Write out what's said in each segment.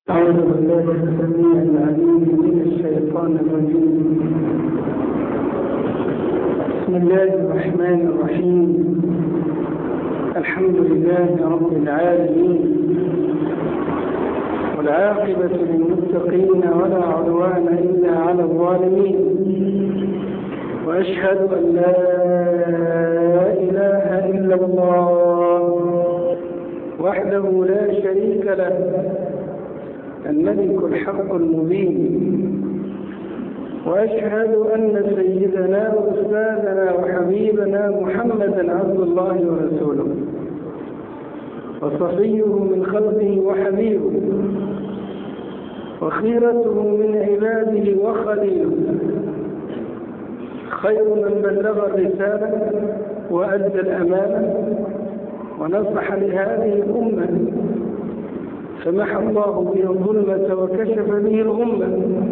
أعوذ بالله السميع العليم من الشيطان الرجيم. بسم الله الرحمن الرحيم. الحمد لله رب العالمين، والعاقبة للمتقين ولا عدوان إلا على الظالمين، وأشهد أن لا إله إلا الله وحده لا شريك له، الملك الحق المبين. وأشهد أن سيدنا وأستاذنا وحبيبنا محمدا عبد الله ورسوله، وصفيه من خلقه وحبيبه، وخيرته من عباده وخليله، خير من بلغ الرسالة وأدى الأمانة ونصح لهذه الأمة، فمحى الله به الظلمة وكشف به الغمة،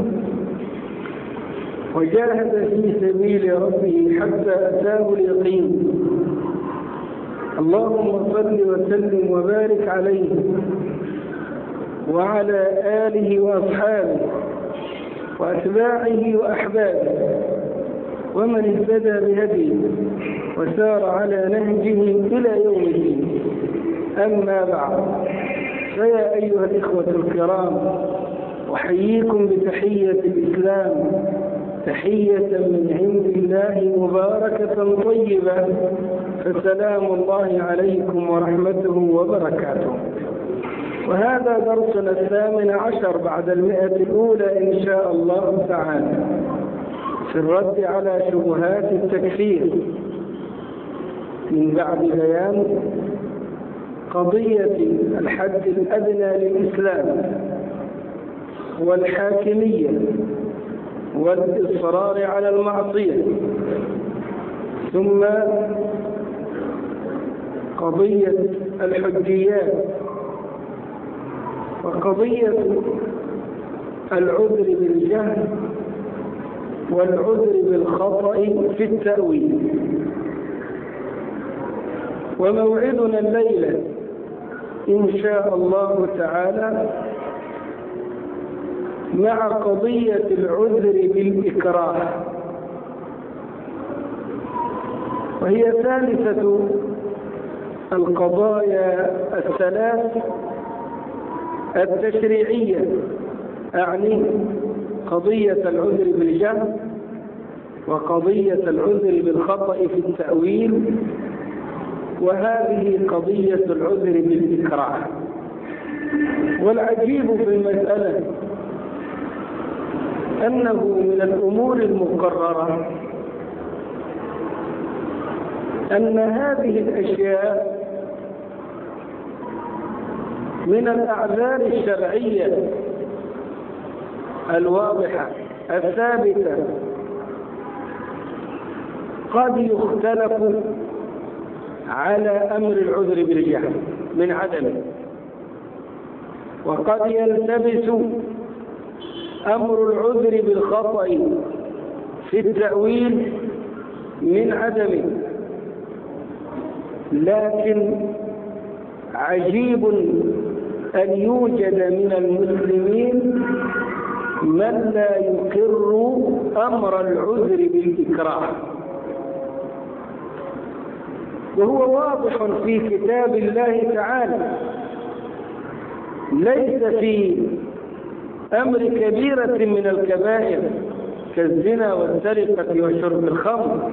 وجاهد في سبيل ربه حتى أتاه اليقين. اللهم صل وسلم وبارك عليه وعلى آله وأصحابه وأتباعه وأحبابه ومن اهتدى بهديه وسار على نهجه إلى يوم الدين. أما بعد، فيا أيها الإخوة الكرام، أحييكم بتحية الإسلام، تحية من عند الله مباركة طيبة، فسلام الله عليكم ورحمته وبركاته. وهذا درسنا 18 بعد 100 الأولى إن شاء الله تعالى، في الرد على شبهات التكفير من بعد بيان قضية الحد الأدنى للإسلام والحاكمية والإصرار على المعصية، ثم قضية الحجيات، وقضية العذر بالجهل والعذر بالخطأ في التأويل. وموعدنا الليلة إن شاء الله تعالى مع قضية العذر بالإكراه، وهي ثالثة القضايا الثلاث التشريعية، أعني قضية العذر بالجهل، وقضية العذر بالخطأ في التأويل، وهذه قضية العذر بالإكراه. والعجيب في المسألة أنه من الأمور المقررة أن هذه الأشياء من الأعذار الشرعية الواضحة الثابتة قد يختلف على أمر العذر بالجهل من عدمه، وقد يلتبس أمر العذر بالخطأ في التأويل من عدمه. لكن عجيب أن يوجد من المسلمين من لا يقر أمر العذر بالإكراه، وهو واضح في كتاب الله تعالى، ليس في أمر كبيرة من الكبائر كالزنا والسرقة وشرب الخمر،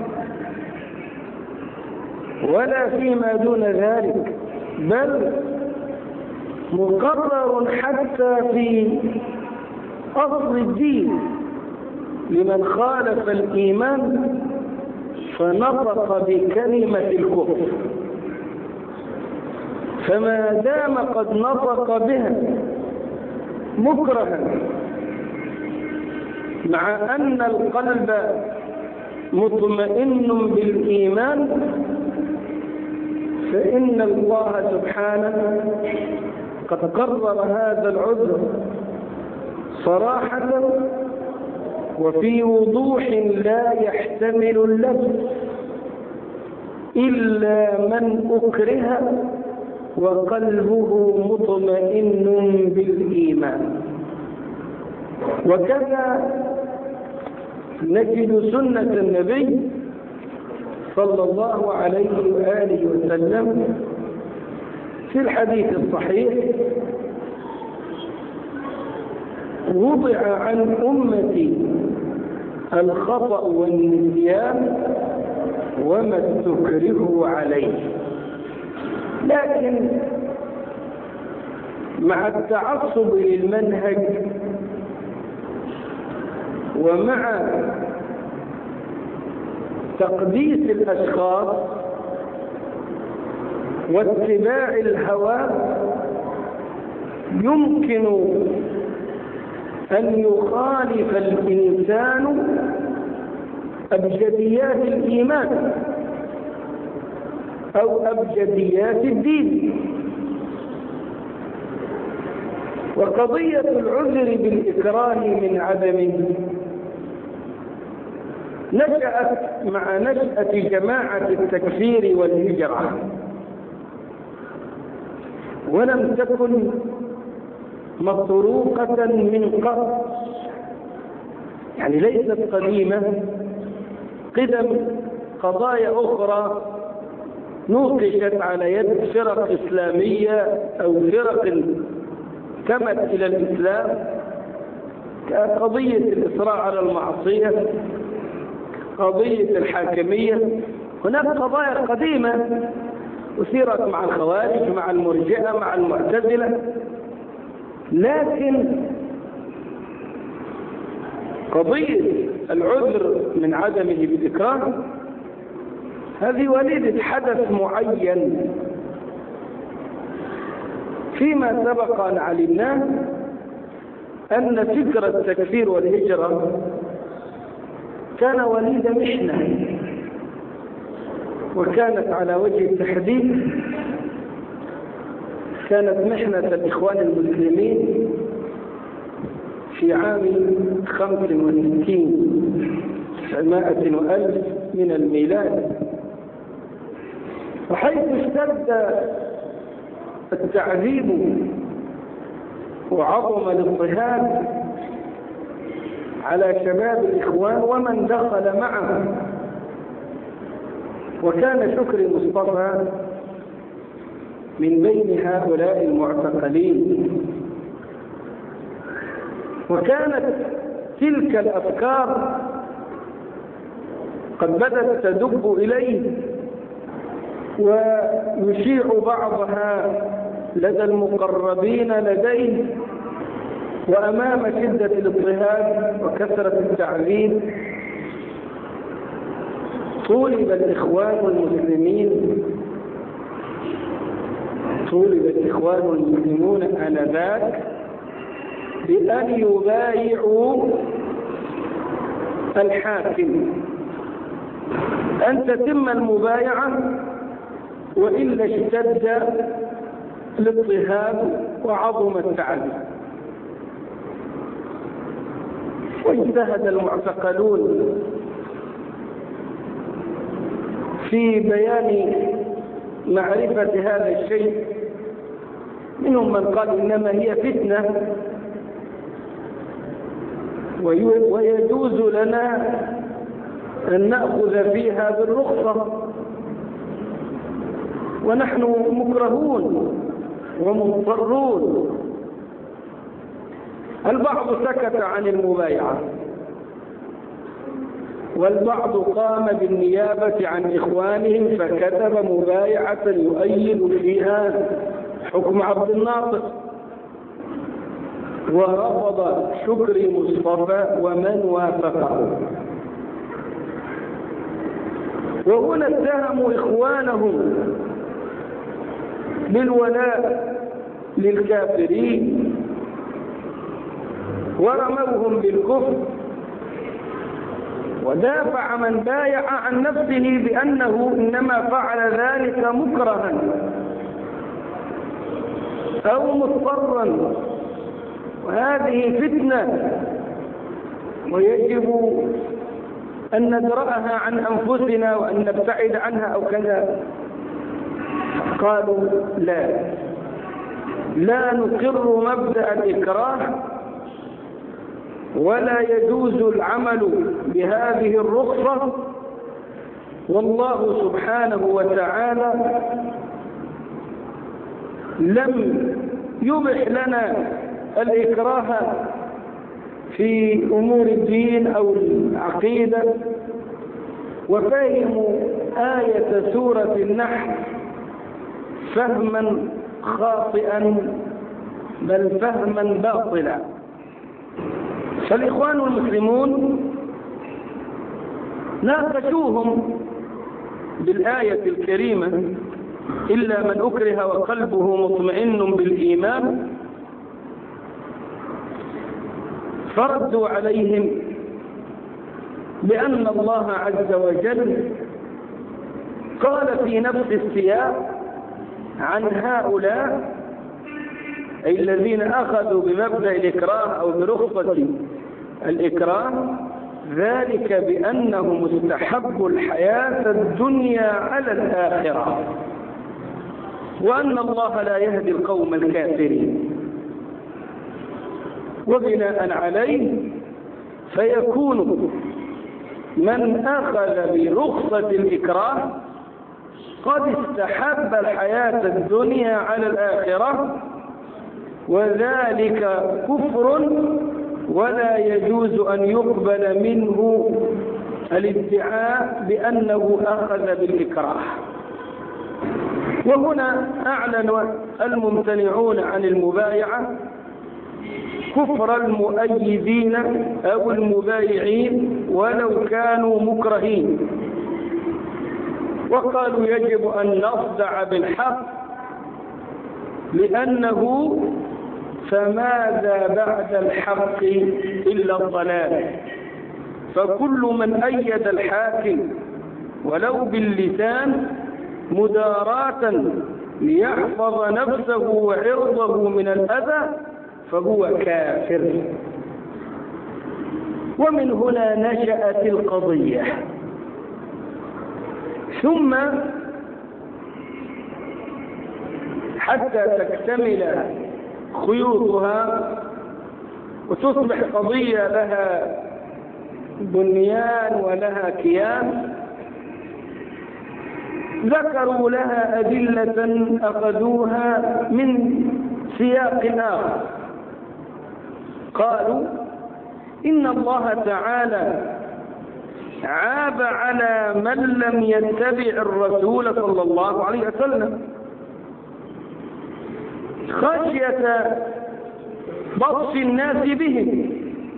ولا فيما دون ذلك، بل مقرر حتى في أصل الدين لمن خالف الإيمان فنطق بكلمة الكفر، فما دام قد نطق بها مكرها مع أن القلب مطمئن بالإيمان، فإن الله سبحانه قد قرر هذا العذر صراحة وفي وضوح لا يحتمل اللبس، إلا من أكره وقلبه مطمئن بالإيمان. وكذا نجد سنة النبي صلى الله عليه وآله وسلم في الحديث الصحيح: وضع عن أمتي الخطأ والنسيان وما استكرهوا عليه. لكن مع التعصب للمنهج ومع تقديس الأشخاص واتباع الهوى يمكن أن يخالف الإنسان أبجديات الإيمان أو أبجديات الدين. وقضية العذر بالإكراه من عدمه نشأت مع نشأة جماعة التكفير والهجرة، ولم تكن مطروقة من قبل، يعني ليست قديمة قدم قضايا أخرى نوقشت على يد فرق إسلامية أو فرق انتمت إلى الإسلام، كقضية الإصرار على المعصية، قضية الحاكمية. هناك قضايا قديمة أثيرت مع الخوارج، مع المرجئة، مع المعتزلة، لكن قضية العذر من عدمه بالإكراه هذه وليدة حدث معين. فيما سبق أن علمناه أن فكرة التكفير والهجرة كان وليد محنة، وكانت على وجه التحديد كانت محنة الإخوان المسلمين في عام 65 وألف من الميلاد، وحيث اشتد التعذيب وعظم الاضطهاد على شباب الإخوان ومن دخل معه. وكان شكري مصطفى من بين هؤلاء المعتقلين، وكانت تلك الأفكار قد بدأت تدب إليه ويشيع بعضها لدى المقربين لديه. وأمام شدة الاضطهاد وكثرة التعذيب طولب الإخوان المسلمون آنذاك بأن يبايعوا الحاكم، أن تتم المبايعة وإلا اشتد الاضطهاد وعظم التعذيب. واجتهد المعتقلون في بيان معرفة هذا الشيء، منهم من قال إنما هي فتنة ويجوز لنا أن نأخذ فيها بالرخصة ونحن مكرهون ومضطرون. البعض سكت عن المبايعة، والبعض قام بالنيابة عن إخوانهم فكتب مبايعة يؤيد فيها حكم عبد الناصر، ورفض شكري مصطفى ومن وافقه. وهنا اتهموا إخوانهم بالولاء للكافرين ورموهم بالكفر، ودافع من بايع عن نفسه بأنه إنما فعل ذلك مكرها أو مضطرا، وهذه فتنة ويجب أن ندرأها عن أنفسنا وأن نبتعد عنها أو كذا. قالوا لا نقر مبدأ الإكراه، ولا يجوز العمل بهذه الرخصة، والله سبحانه وتعالى لم يبح لنا الإكراه في أمور الدين أو العقيدة. وفهموا آية سورة النحل فهما خاطئا، بل فهما باطلا. فالإخوان المسلمون ناقشوهم بالآية الكريمة إلا من أكره وقلبه مطمئن بالإيمان، فردوا عليهم بأن الله عز وجل قال في نفس السياق عن هؤلاء أي الذين أخذوا بمبدأ الإكراه أو برخصة الإكراه، ذلك بأنهم استحبوا الحياة الدنيا على الآخرة، وأن الله لا يهدي القوم الكافرين. وبناء عليه فيكون من أخذ برخصة الإكراه قد استحب الحياة الدنيا على الآخرة، وذلك كفر، ولا يجوز أن يقبل منه الادعاء بأنه أخذ بالإكراه. وهنا أعلن الممتنعون عن المبايعة كفر المؤيدين أو المبايعين ولو كانوا مكرهين، وقالوا يجب أن نصدع بالحق، لأنه فماذا بعد الحق إلا الضلال. فكل من أيد الحاكم ولو باللسان مداراة ليحفظ نفسه وعرضه من الأذى فهو كافر. ومن هنا نشأت القضية. ثم حتى تكتمل خيوطها وتصبح قضية لها بنيان ولها كيان، ذكروا لها أدلة أخذوها من سياق آخر. قالوا إن الله تعالى عاب على من لم يتبع الرسول صلى الله عليه وسلم خشية بطش الناس بهم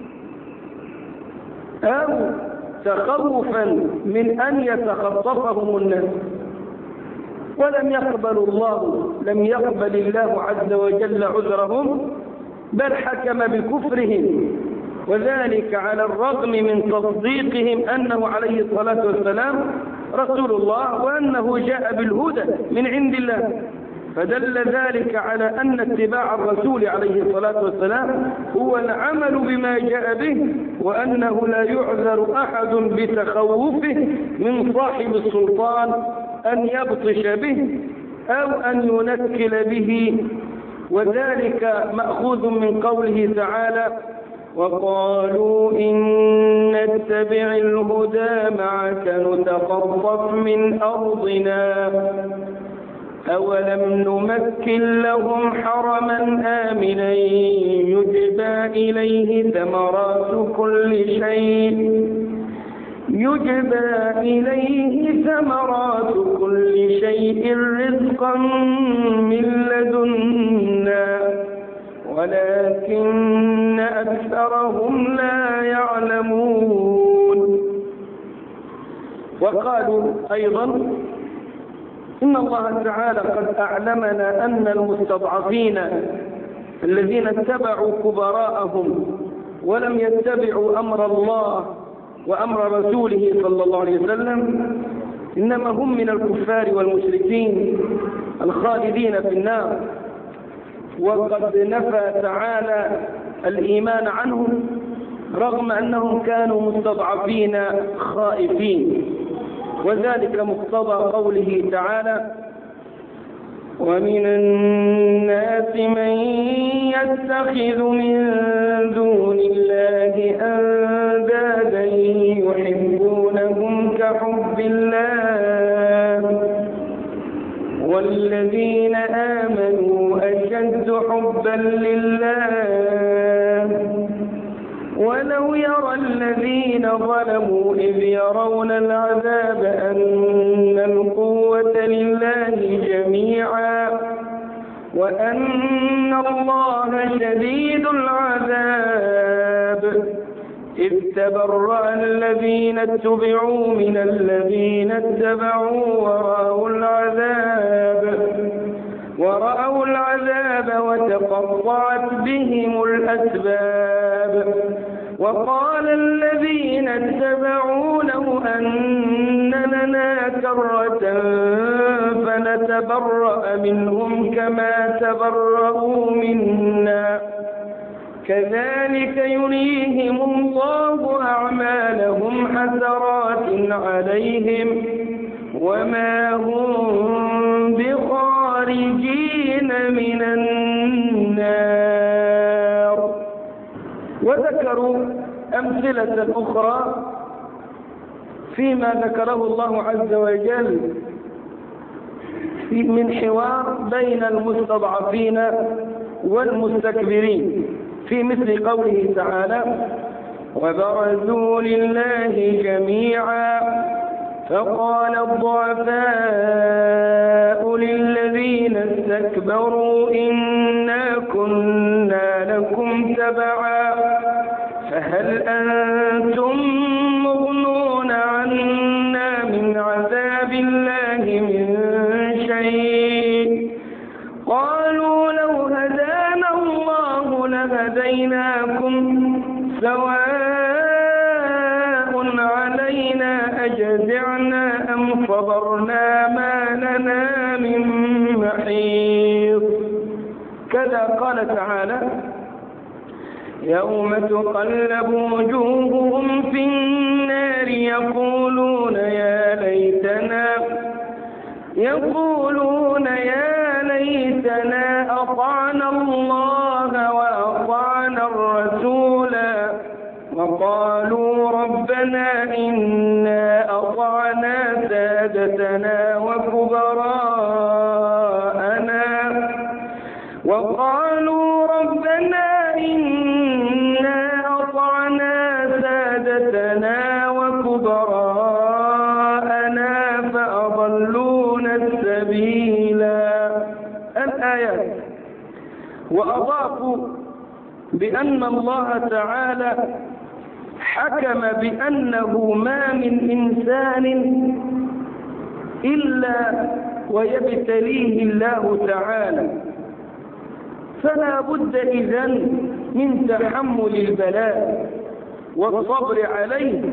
أو تخوفا من أن يتخطفهم الناس، لم يقبل الله عز وجل عذرهم، بل حكم بكفرهم، وذلك على الرغم من تصديقهم أنه عليه الصلاة والسلام رسول الله وأنه جاء بالهدى من عند الله. فدل ذلك على أن اتباع الرسول عليه الصلاة والسلام هو العمل بما جاء به، وأنه لا يعذر أحد بتخوفه من صاحب السلطان أن يبطش به أو أن ينكل به. وذلك مأخوذ من قوله تعالى: وقالوا إن نتبع الهدى معك نتخطف من أرضنا أولم نمكن لهم حرما آمنا يجبى إليه ثمرات كل شيء رزقا من لدنا ولكن أكثرهم لا يعلمون. وقالوا أيضا إن الله تعالى قد أعلمنا أن المستضعفين الذين اتبعوا كبراءهم ولم يتبعوا أمر الله وأمر رسوله صلى الله عليه وسلم إنما هم من الكفار والمشركين الخالدين في النار. وقد نفى تعالى الإيمان عنهم رغم أنهم كانوا مستضعفين خائفين، وذلك مقتضى قوله تعالى: ومن الناس من يتخذ من دون الله أندادا يحبونهم كحب الله والذين آمنوا أشد حبا لله ولو يرى الذين ظلموا إذ يرون العذاب أن القوة لله جميعا وأن الله شديد العذاب إذ تبرأ الذين اتبعوا من الذين اتبعوا ورأوا العذاب وتقطعت بهم الأسباب وقال الذين اتبعوا لو أن لنا كرة فنتبرأ منهم كما تبرأوا منا كذلك يريهم الله أعمالهم حسرات عليهم وما هم بخارجين من النار. وذكروا أمثلة أخرى فيما ذكره الله عز وجل من حوار بين المستضعفين والمستكبرين في مثل قوله تعالى وبرزوا لله جميعا فقال الضعفاء للذين استكبروا إنا كنا لكم تبعا فهل أنتم مغنون عنا من عذاب الله من شيء قالوا لو هدانا الله لهديناكم سواء علينا أجزعنا أم صبرنا ما لنا من محيص. كذا قال تعالى يوم تقلب وجوههم في النار يقولون يا ليتنا أطعنا الله وأطعنا الرسولا وقالوا ربنا إنا أطعنا سادتنا وكبراءنا فأضلونا السبيلا. الآيات. وأضافوا بأن الله تعالى حكم بأنه ما من إنسان إلا ويبتليه الله تعالى فلا بد إذن من تحمل البلاء والصبر عليه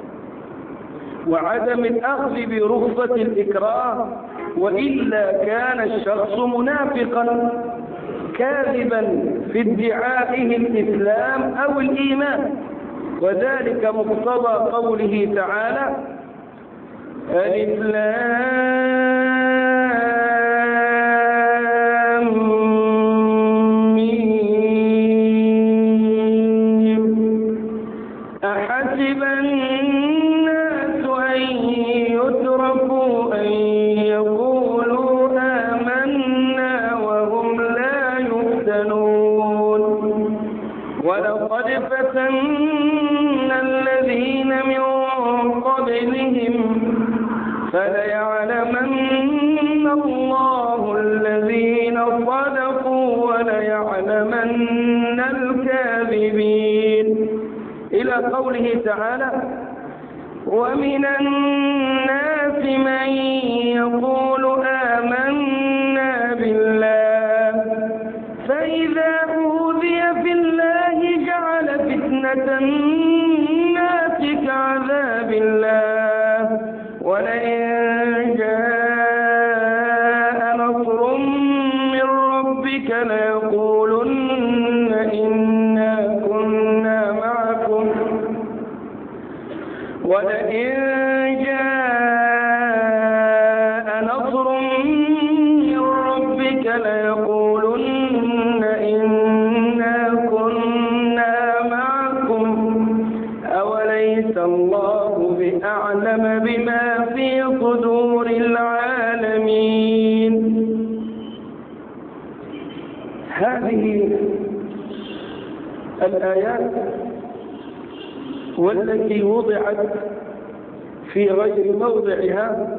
وعدم الأخذ برخصة الإكراه وإلا كان الشخص منافقا كاذبا في ادعائه الإسلام أو الإيمان وذلك مقتضى قوله تعالى ألف لام ميم أحسب الناس أن يتركوا أن يقولوا آمنا وهم لا يفتنون ولقد فتنا الذين من قبلهم فليعلمن الله الذين صدقوا وليعلمن الكاذبين إلى قوله تعالى ومن الناس من يقول آمنا بالله فإذا أوذي في الله جعل فتنة الناس كعذاب الله ولئن جاء نصر من ربك ليقولن إنا كنا معكم ولئن جاء نصر من ربك الآيات والتي وضعت في غير موضعها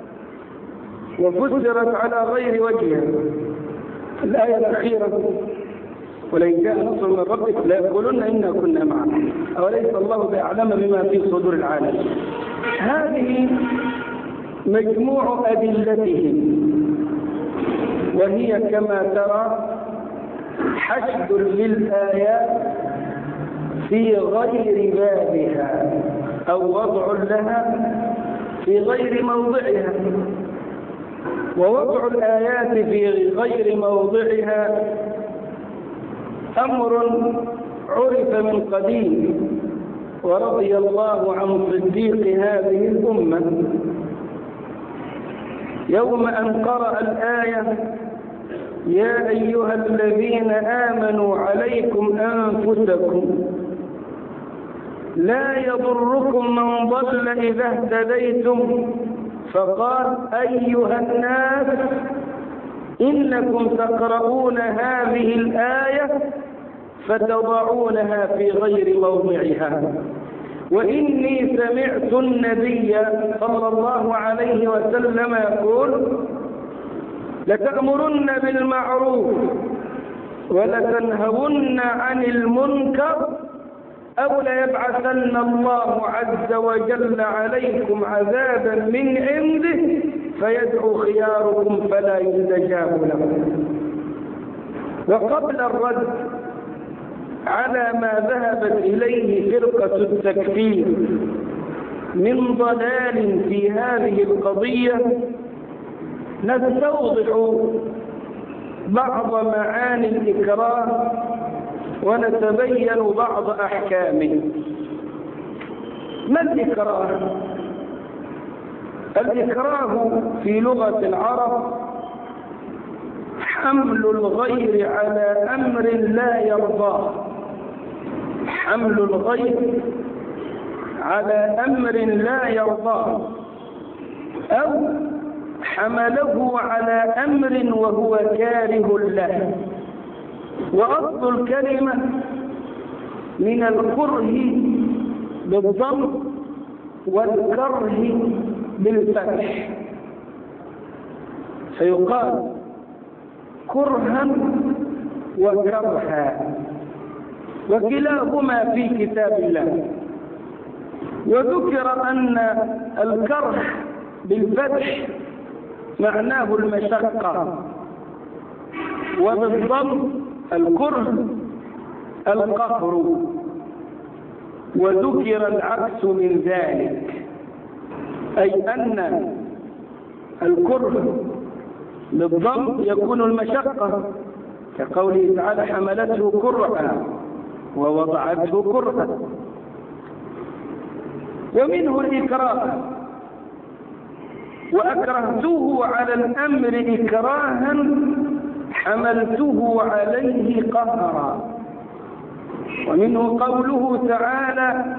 وفسرت على غير وجهها. الآية الأخيرة ولئن جاء نصر من ربك ليقولن إنا كنا معكم أوليس الله بأعلم بما في صدور العالم. هذه مجموع أدلتهم، وهي كما ترى حشد للآيات في غير بابها أو وضع لها في غير موضعها. ووضع الآيات في غير موضعها أمر عرف من قديم، ورضي الله عن صديق هذه الأمة يوم أن قرأ الآية: يا أيها الذين آمنوا عليكم أنفسكم لا يضركم من ضل إذا اهتديتم، فقال: أيها الناس إنكم تقرؤون هذه الآية فتضعونها في غير موضعها، وإني سمعت النبي صلى الله عليه وسلم يقول: لتأمرن بالمعروف ولتنهون عن المنكر أو ليبعثن الله عز وجل عليكم عذابا من عنده فيدعو خياركم فلا يستجاب لهم. وقبل الرد على ما ذهبت إليه فرقة التكفير من ضلال في هذه القضية نستوضح بعض معاني الإكراه ونتبين بعض أحكامه. ما الإكراه؟ الإكراه في لغة العرب حمل الغير على أمر لا يرضاه، حمل الغير على أمر لا يرضاه، أو حمله على أمر وهو كاره له. وأصل الكلمة من الكره بالضم والكره بالفتح، فيقال كرها وكرها، وكلاهما في كتاب الله. وذكر أن الكره بالفتح معناه المشقة، وبالضم الكره القهر، وذكر العكس من ذلك، أي أن الكره بالضم يكون المشقة، كقوله تعالى: حملته كرها ووضعته كرها. ومنه الإكراه: وأكرهته على الأمر إكراها حملته عليه قهرا. ومنه قوله تعالى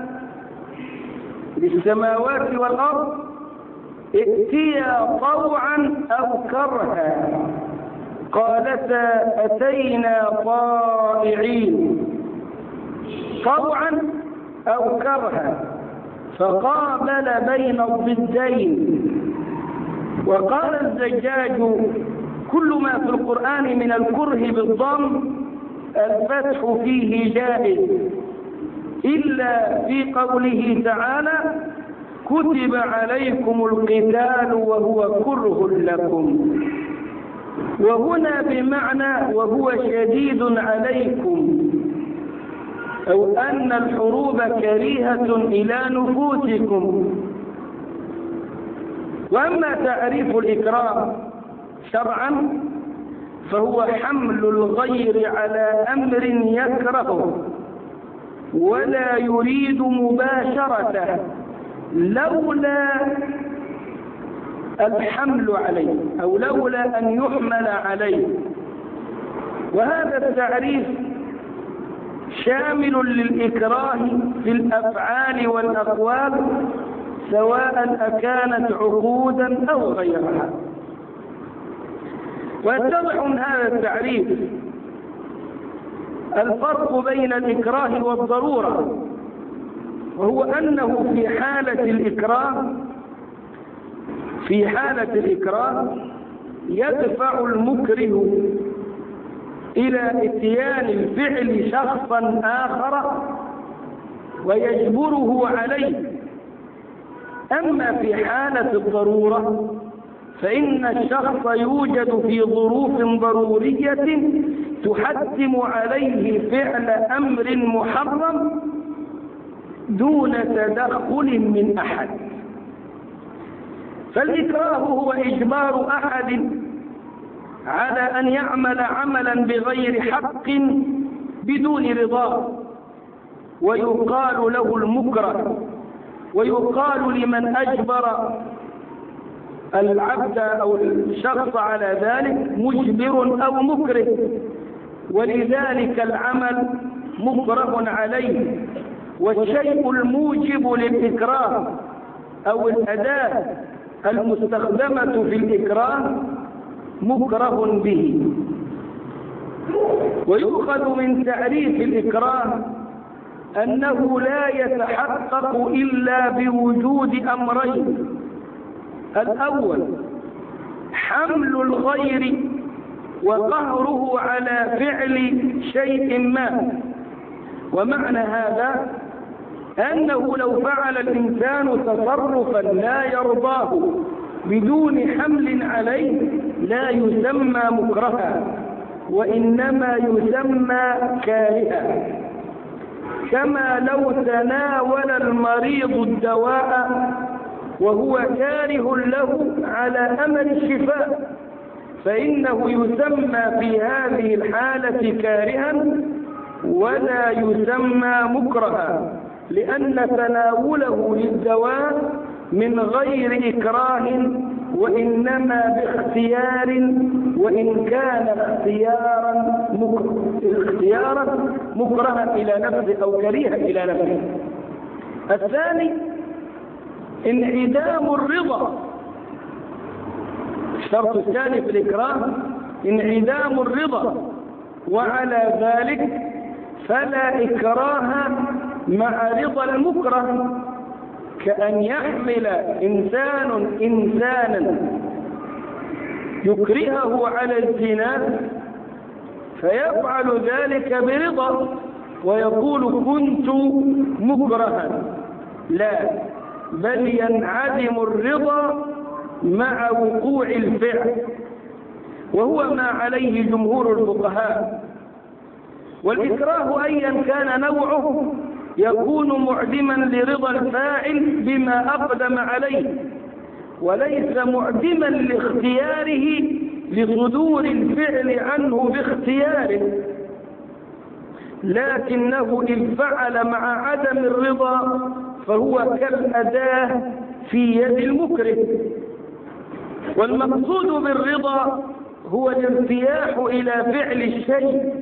للسماوات والأرض: ائتيا طوعا أو كرها قالتا أتينا طائعين، طوعا أو كرها، فقابل بين الضدين. وقال الزجاج: كل ما في القرآن من الكره بالضم الفتح فيه جائز، إلا في قوله تعالى: كتب عليكم القتال وهو كره لكم، وهنا بمعنى وهو شديد عليكم، أو أن الحروب كريهة إلى نفوسكم. وأما تعريف الإكراه شرعا فهو حمل الغير على أمر يكرهه ولا يريد مباشرته لولا الحمل عليه أو لولا أن يحمل عليه. وهذا التعريف شامل للإكراه في الأفعال والأقوال سواء أكانت عقودا أو غيرها. ويتضح من هذا التعريف الفرق بين الإكراه والضرورة، وهو أنه في حالة الإكراه يدفع المكره إلى إتيان الفعل شخصا آخر ويجبره عليه. أما في حالة الضرورة فإن الشخص يوجد في ظروف ضرورية تحتم عليه فعل أمر محرم دون تدخل من أحد. فالإكراه هو إجبار أحد على أن يعمل عملا بغير حق بدون رضاه، ويقال له المكره، ويقال لمن أجبر العبد أو الشخص على ذلك مجبر أو مكره، ولذلك العمل مكره عليه. والشيء الموجب للإكراه أو الأداة المستخدمة في الإكراه مكره به. ويؤخذ من تعريف الإكراه أنه لا يتحقق إلا بوجود أمرين: الأول حمل الغير وقهره على فعل شيء ما. ومعنى هذا أنه لو فعل الإنسان تصرفا لا يرضاه بدون حمل عليه لا يسمى مكرها، وإنما يسمى كارها. كما لو تناول المريض الدواء وهو كاره له على أمل الشفاء فإنه يسمى في هذه الحالة كارها ولا يسمى مكرها، لأن تناوله للدواء من غير إكراه وإنما باختيار، وإن كان اختيارا مكرها إلى نفسه أو كريها إلى نفسه. الثاني انعدام الرضا. الشرط الثاني في الإكراه انعدام الرضا، وعلى ذلك فلا إكراه مع رضا المكره، كأن يحمل إنسان إنسانا يكرهه على الزنا فيفعل ذلك برضا ويقول كنت مكرها، لا، بل ينعدم الرضا مع وقوع الفعل، وهو ما عليه جمهور الفقهاء. والإكراه أيا كان نوعه يكون معدما لرضا الفاعل بما أقدم عليه، وليس معدما لاختياره لصدور الفعل عنه باختياره، لكنه إن فعل مع عدم الرضا فهو كالأداة في يد المكره. والمقصود بالرضا هو الارتياح إلى فعل الشيء،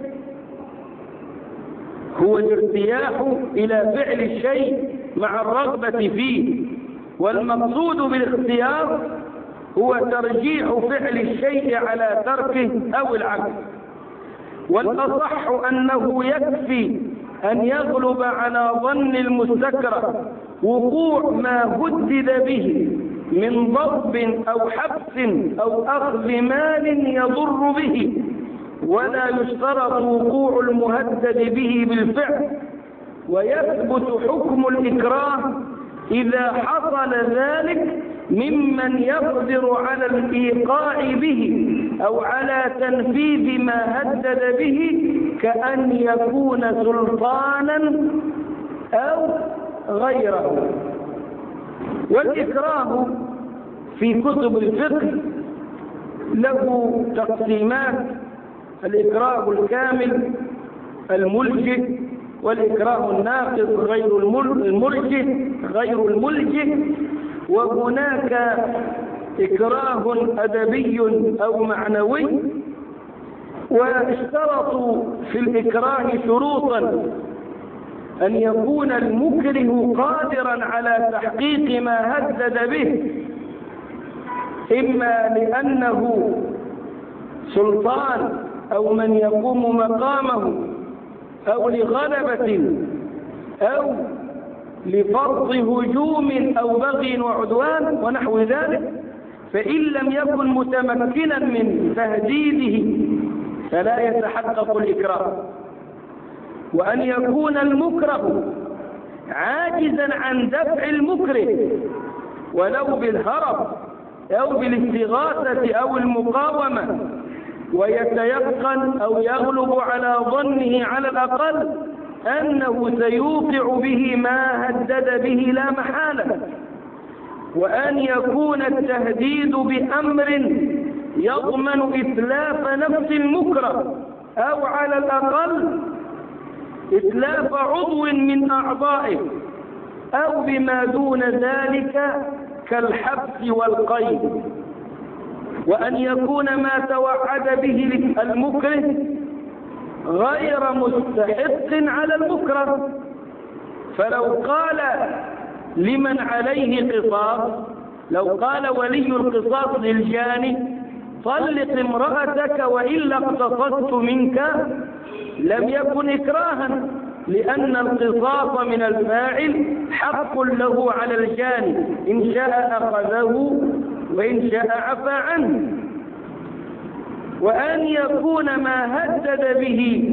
مع الرغبة فيه. والمقصود بالاختيار هو ترجيح فعل الشيء على تركه أو العكس. والأصح أنه يكفي أن يغلب على ظن المستكره وقوع ما هدد به من ضرب أو حبس أو أخذ مال يضر به، ولا يشترط وقوع المهدد به بالفعل. ويثبت حكم الإكراه إذا حصل ذلك ممن يقدر على الإيقاع به أو على تنفيذ ما هدد به، كأن يكون سلطانا أو غيره. والإكراه في كتب الفقه له تقسيمات: الإكراه الكامل الملجئ، والإكراه الناقص غير الملجئ، وهناك إكراه أدبي أو معنوي. واشترطوا في الإكراه شروطا: أن يكون المكره قادرا على تحقيق ما هدد به، إما لأنه سلطان أو من يقوم مقامه، أو لغلبة أو لفرض هجوم أو بغي وعدوان ونحو ذلك، فإن لم يكن متمكنا من تهديده فلا يتحقق الإكراه. وأن يكون المكره عاجزا عن دفع المكره ولو بالهرب أو بالاستغاثة أو المقاومة، ويتيقن أو يغلب على ظنه على الأقل أنه سيوقع به ما هدد به لا محالة. وأن يكون التهديد بأمر يضمن إتلاف نفس المكره أو على الأقل إتلاف عضو من أعضائه أو بما دون ذلك كالحبس والقيد. وأن يكون ما توعد به المكره غير مستحق على المكره، فلو قال لمن عليه قصاص، لو قال ولي القصاص للجاني طلق امرأتك وإلا اقتصصت منك، لم يكن إكراها، لأن القصاص من الفاعل حق له على الجاني، إن شاء أخذه وإن شاء عفى عنه. وأن يكون ما هدد به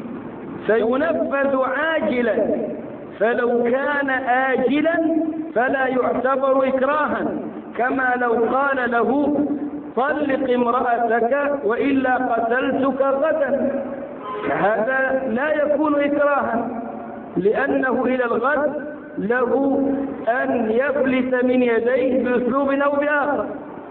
سينفذ عاجلا، فلو كان آجلا فلا يعتبر إكراها، كما لو قال له طلق امرأتك وإلا قتلتك غدا، هذا لا يكون إكراها، لأنه إلى الغد له أن يفلت من يديه بأسلوب أو بآخر.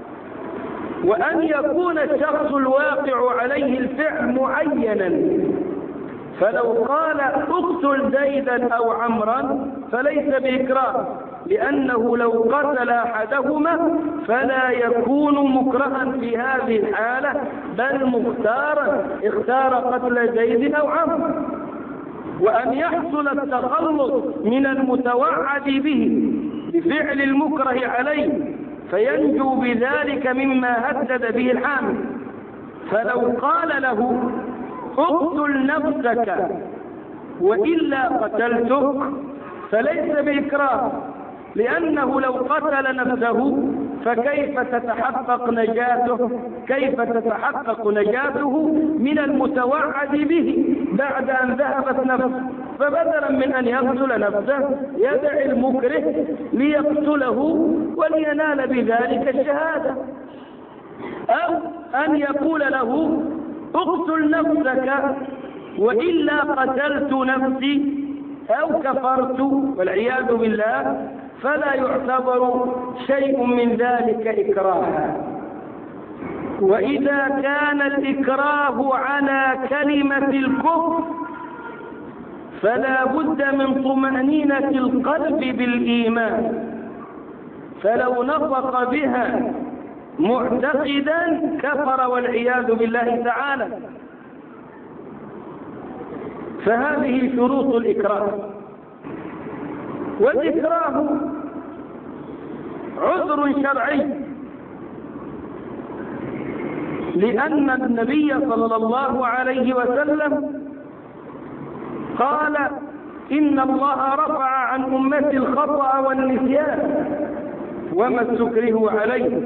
وأن يكون الشخص الواقع عليه الفعل معينا، فلو قال اقتل زيدا أو عمرا فليس بإكراه، لأنه لو قتل أحدهما فلا يكون مكرها في هذه الحالة، بل مختارا، اختار قتل زيد أو عمرو. وأن يحصل التخلص من المتوعد به بفعل المكره عليه فينجو بذلك مما هدد به الحامل، فلو قال له اقتل نفسك وإلا قتلتك فليس بإكراه، لأنه لو قتل نفسه فكيف تتحقق نجاته؟ كيف تتحقق نجاته من المتوعد به بعد أن ذهبت نفسه؟ فبدلا من أن يقتل نفسه يدعي المكره ليقتله ولينال بذلك الشهادة. أو أن يقول له اقتل نفسك وإلا قتلت نفسي أو كفرت والعياذ بالله، فلا يعتبر شيء من ذلك إكراها. وإذا كان الإكراه على كلمة الكفر فلا بد من طمأنينة القلب بالإيمان، فلو نطق بها معتقدا كفر والعياذ بالله تعالى. فهذه شروط الإكراه. والإكراه عذر شرعي، لأن النبي صلى الله عليه وسلم قال إن الله رفع عن أمتي الخطأ والنسيان وما استكرهوا عليه.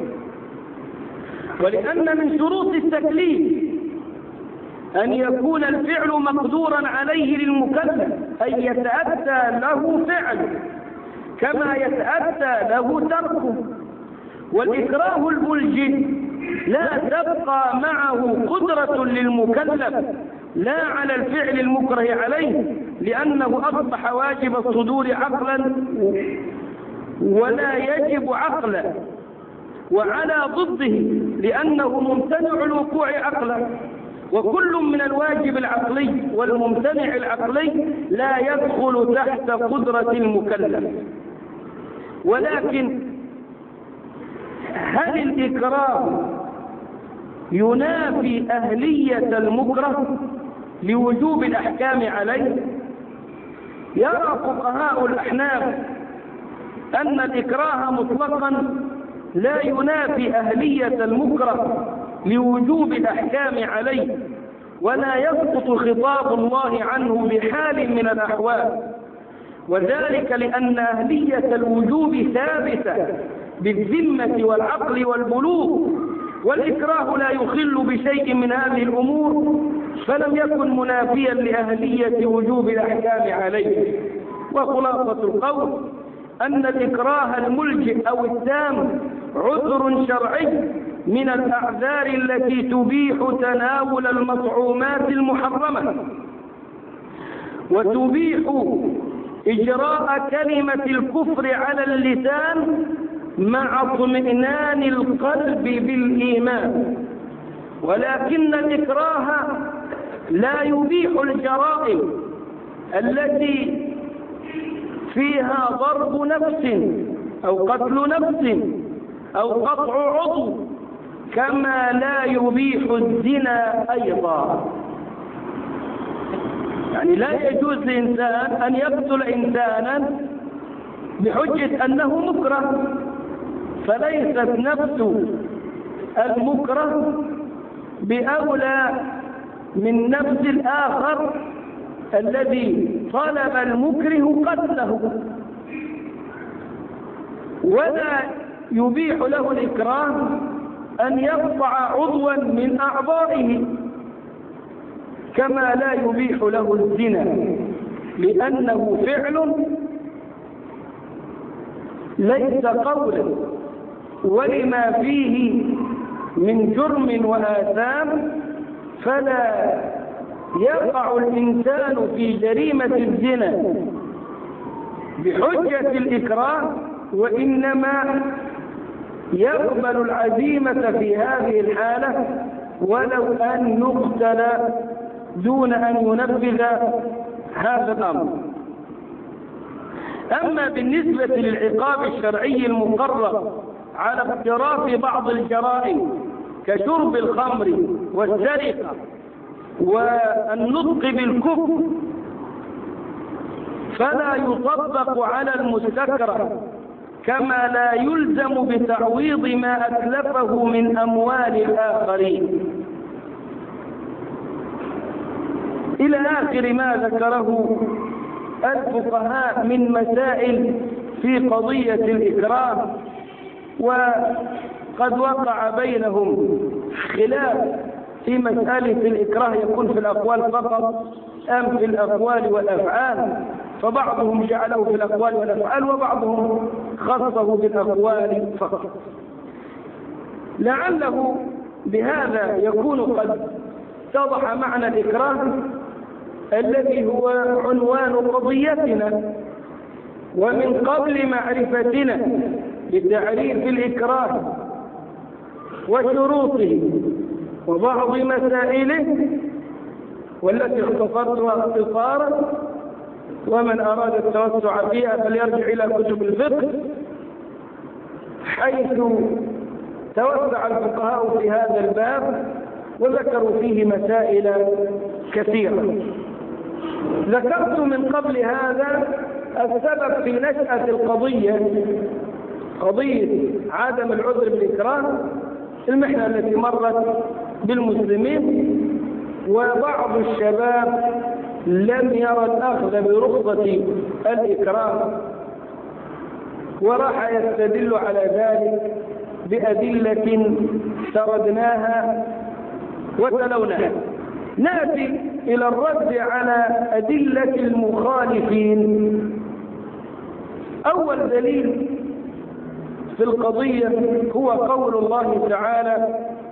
ولأن من شروط التكليف أن يكون الفعل مقدورا عليه للمكلف، أي يتأتى له فعل كما يتأتى له تركه. والإكراه الملجم لا تبقى معه قدرة للمكلف لا على الفعل المكره عليه، لأنه أصبح واجب الصدور عقلا ولا يجب عقلا، وعلى ضده لأنه ممتنع الوقوع عقلا. وكل من الواجب العقلي والممتنع العقلي لا يدخل تحت قدرة المكلف. ولكن هل الإكراه ينافي أهلية المكره لوجوب الأحكام عليه؟ يرى فقهاء الأحناف أن الإكراه مطلقا لا ينافي أهلية المكره لوجوب الأحكام عليه، ولا يسقط خطاب الله عنه بحال من الأحوال، وذلك لأن أهلية الوجوب ثابتة بالذمة والعقل والبلوغ، والإكراه لا يخل بشيء من هذه الأمور، فلم يكن منافيا لأهلية وجوب الأحكام عليه. وخلاصة القول أن الإكراه الملجئ أو التام عذر شرعي من الأعذار التي تبيح تناول المطعومات المحرمة، وتبيح إجراء كلمة الكفر على اللسان مع اطمئنان القلب بالإيمان. ولكن الإكراه لا يبيح الجرائم التي فيها ضرب نفس أو قتل نفس أو قطع عضو، كما لا يبيح الزنا أيضا. يعني لا يجوز لإنسان أن يقتل إنسانا بحجة أنه مكره، فليست نفس المكره بأولى من نفس الآخر الذي طلب المكره قتله. ولا يبيح له الإكراه أن يقطع عضوا من أعضائه، كما لا يبيح له الزنا، لأنه فعل ليس قولا، ولما فيه من جرم وآثام، فلا يقع الإنسان في جريمة الزنا بحجة الإكراه، وإنما يقبل العزيمة في هذه الحالة ولو أن يقتل دون أن ينفذ هذا الأمر. أما بالنسبة للعقاب الشرعي المقرر على اقتراف بعض الجرائم كشرب الخمر والسرقة والنطق بالكفر، فلا يطبق على المستكره، كما لا يلزم بتعويض ما أتلفه من أموال الآخرين، إلى آخر ما ذكره الفقهاء من مسائل في قضية الإكراه. وقد وقع بينهم خلاف في مسألة الإكراه يكون في الأقوال فقط أم في الأقوال والأفعال، فبعضهم جعله في الأقوال والأفعال وبعضهم خصه بالأقوال فقط. لعله بهذا يكون قد اتضح معنى الإكراه الذي هو عنوان قضيتنا. ومن قبل معرفتنا بتعريف الإكراه وشروطه وبعض مسائله والتي اختصرتها اختصارا، ومن أراد التوسع فيها فليرجع إلى كتب الفقه، حيث توسع الفقهاء في هذا الباب وذكروا فيه مسائل كثيرة. ذكرت من قبل هذا السبب في نشأة القضية، قضية عدم العذر بالإكراه، المحنة التي مرت بالمسلمين، وبعض الشباب لم يرى الأخذ برخصة الإكراه، وراح يستدل على ذلك بأدلة سردناها وتلوناها. نأتي إلى الرد على أدلة المخالفين. أول دليل في القضية هو قول الله تعالى: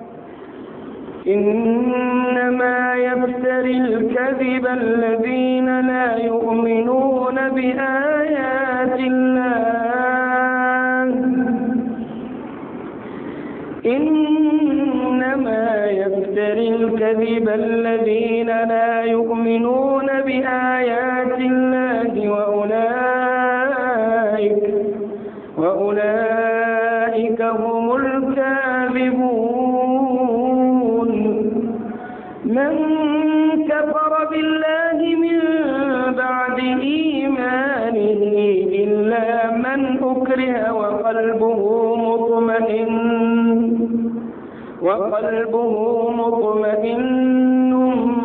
إنما يفتري الكذب الذين لا يؤمنون بآيات الله، إنما يفتري الكذب الذين لا يؤمنون بآيات الله وأولئك هم الكاذبون. من كفر بالله من بعد إيمانه إلا من أكره وقلبه مطمئن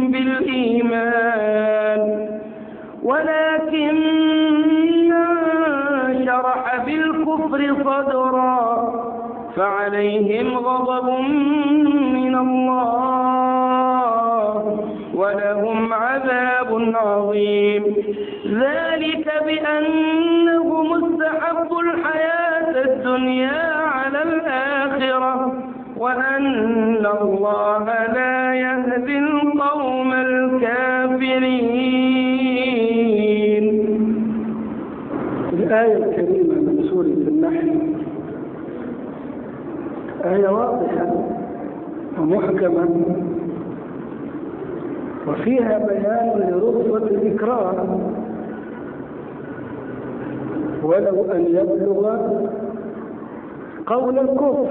بالإيمان ولكن من شرح بالكفر صدرا فعليهم غضب من الله ولهم عذاب عظيم ذلك بأنهم استحبوا الحياة الدنيا على الآخرة وأن الله لا يهدي القوم الكافرين. الآية الكريمة من سورة النحل آية واضحة ومحكمة وفيها بيان لرخصة الإكراه ولو أن يبلغ قول الكفر.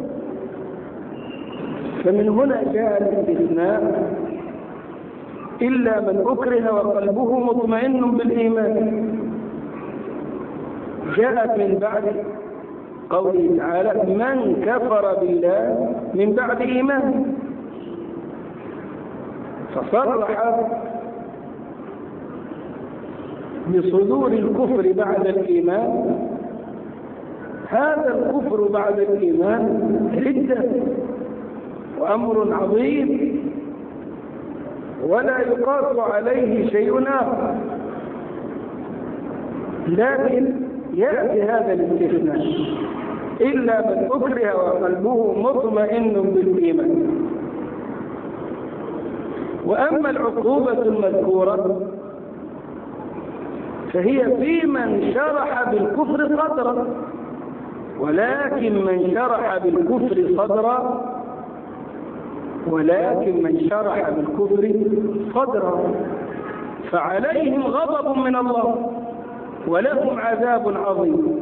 فمن هنا جاء الاستثناء إلا من أكره وقلبه مطمئن بالإيمان. جاءت من بعد قوله تعالى من كفر بالله من بعد إيمانه، فصرح بصدور الكفر بعد الإيمان. هذا الكفر بعد الإيمان ردة وأمر عظيم ولا يقاس عليه شيء آخر، لكن يأتي هذا الاستثناء إلا من أكره وقلبه مطمئن بالإيمان. وأما العقوبة المذكورة فهي في من شرح بالكفر صدرا، ولكن من شرح بالكفر صدرا فعليهم غضب من الله ولهم عذاب عظيم.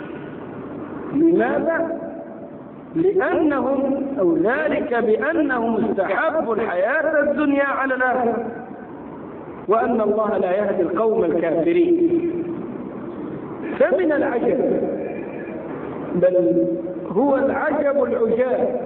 لماذا؟ لأنهم أو ذلك بأنهم استحبوا الحياة الدنيا على الآخرة وأن الله لا يهدي القوم الكافرين. فمن العجب بل هو العجب العجاب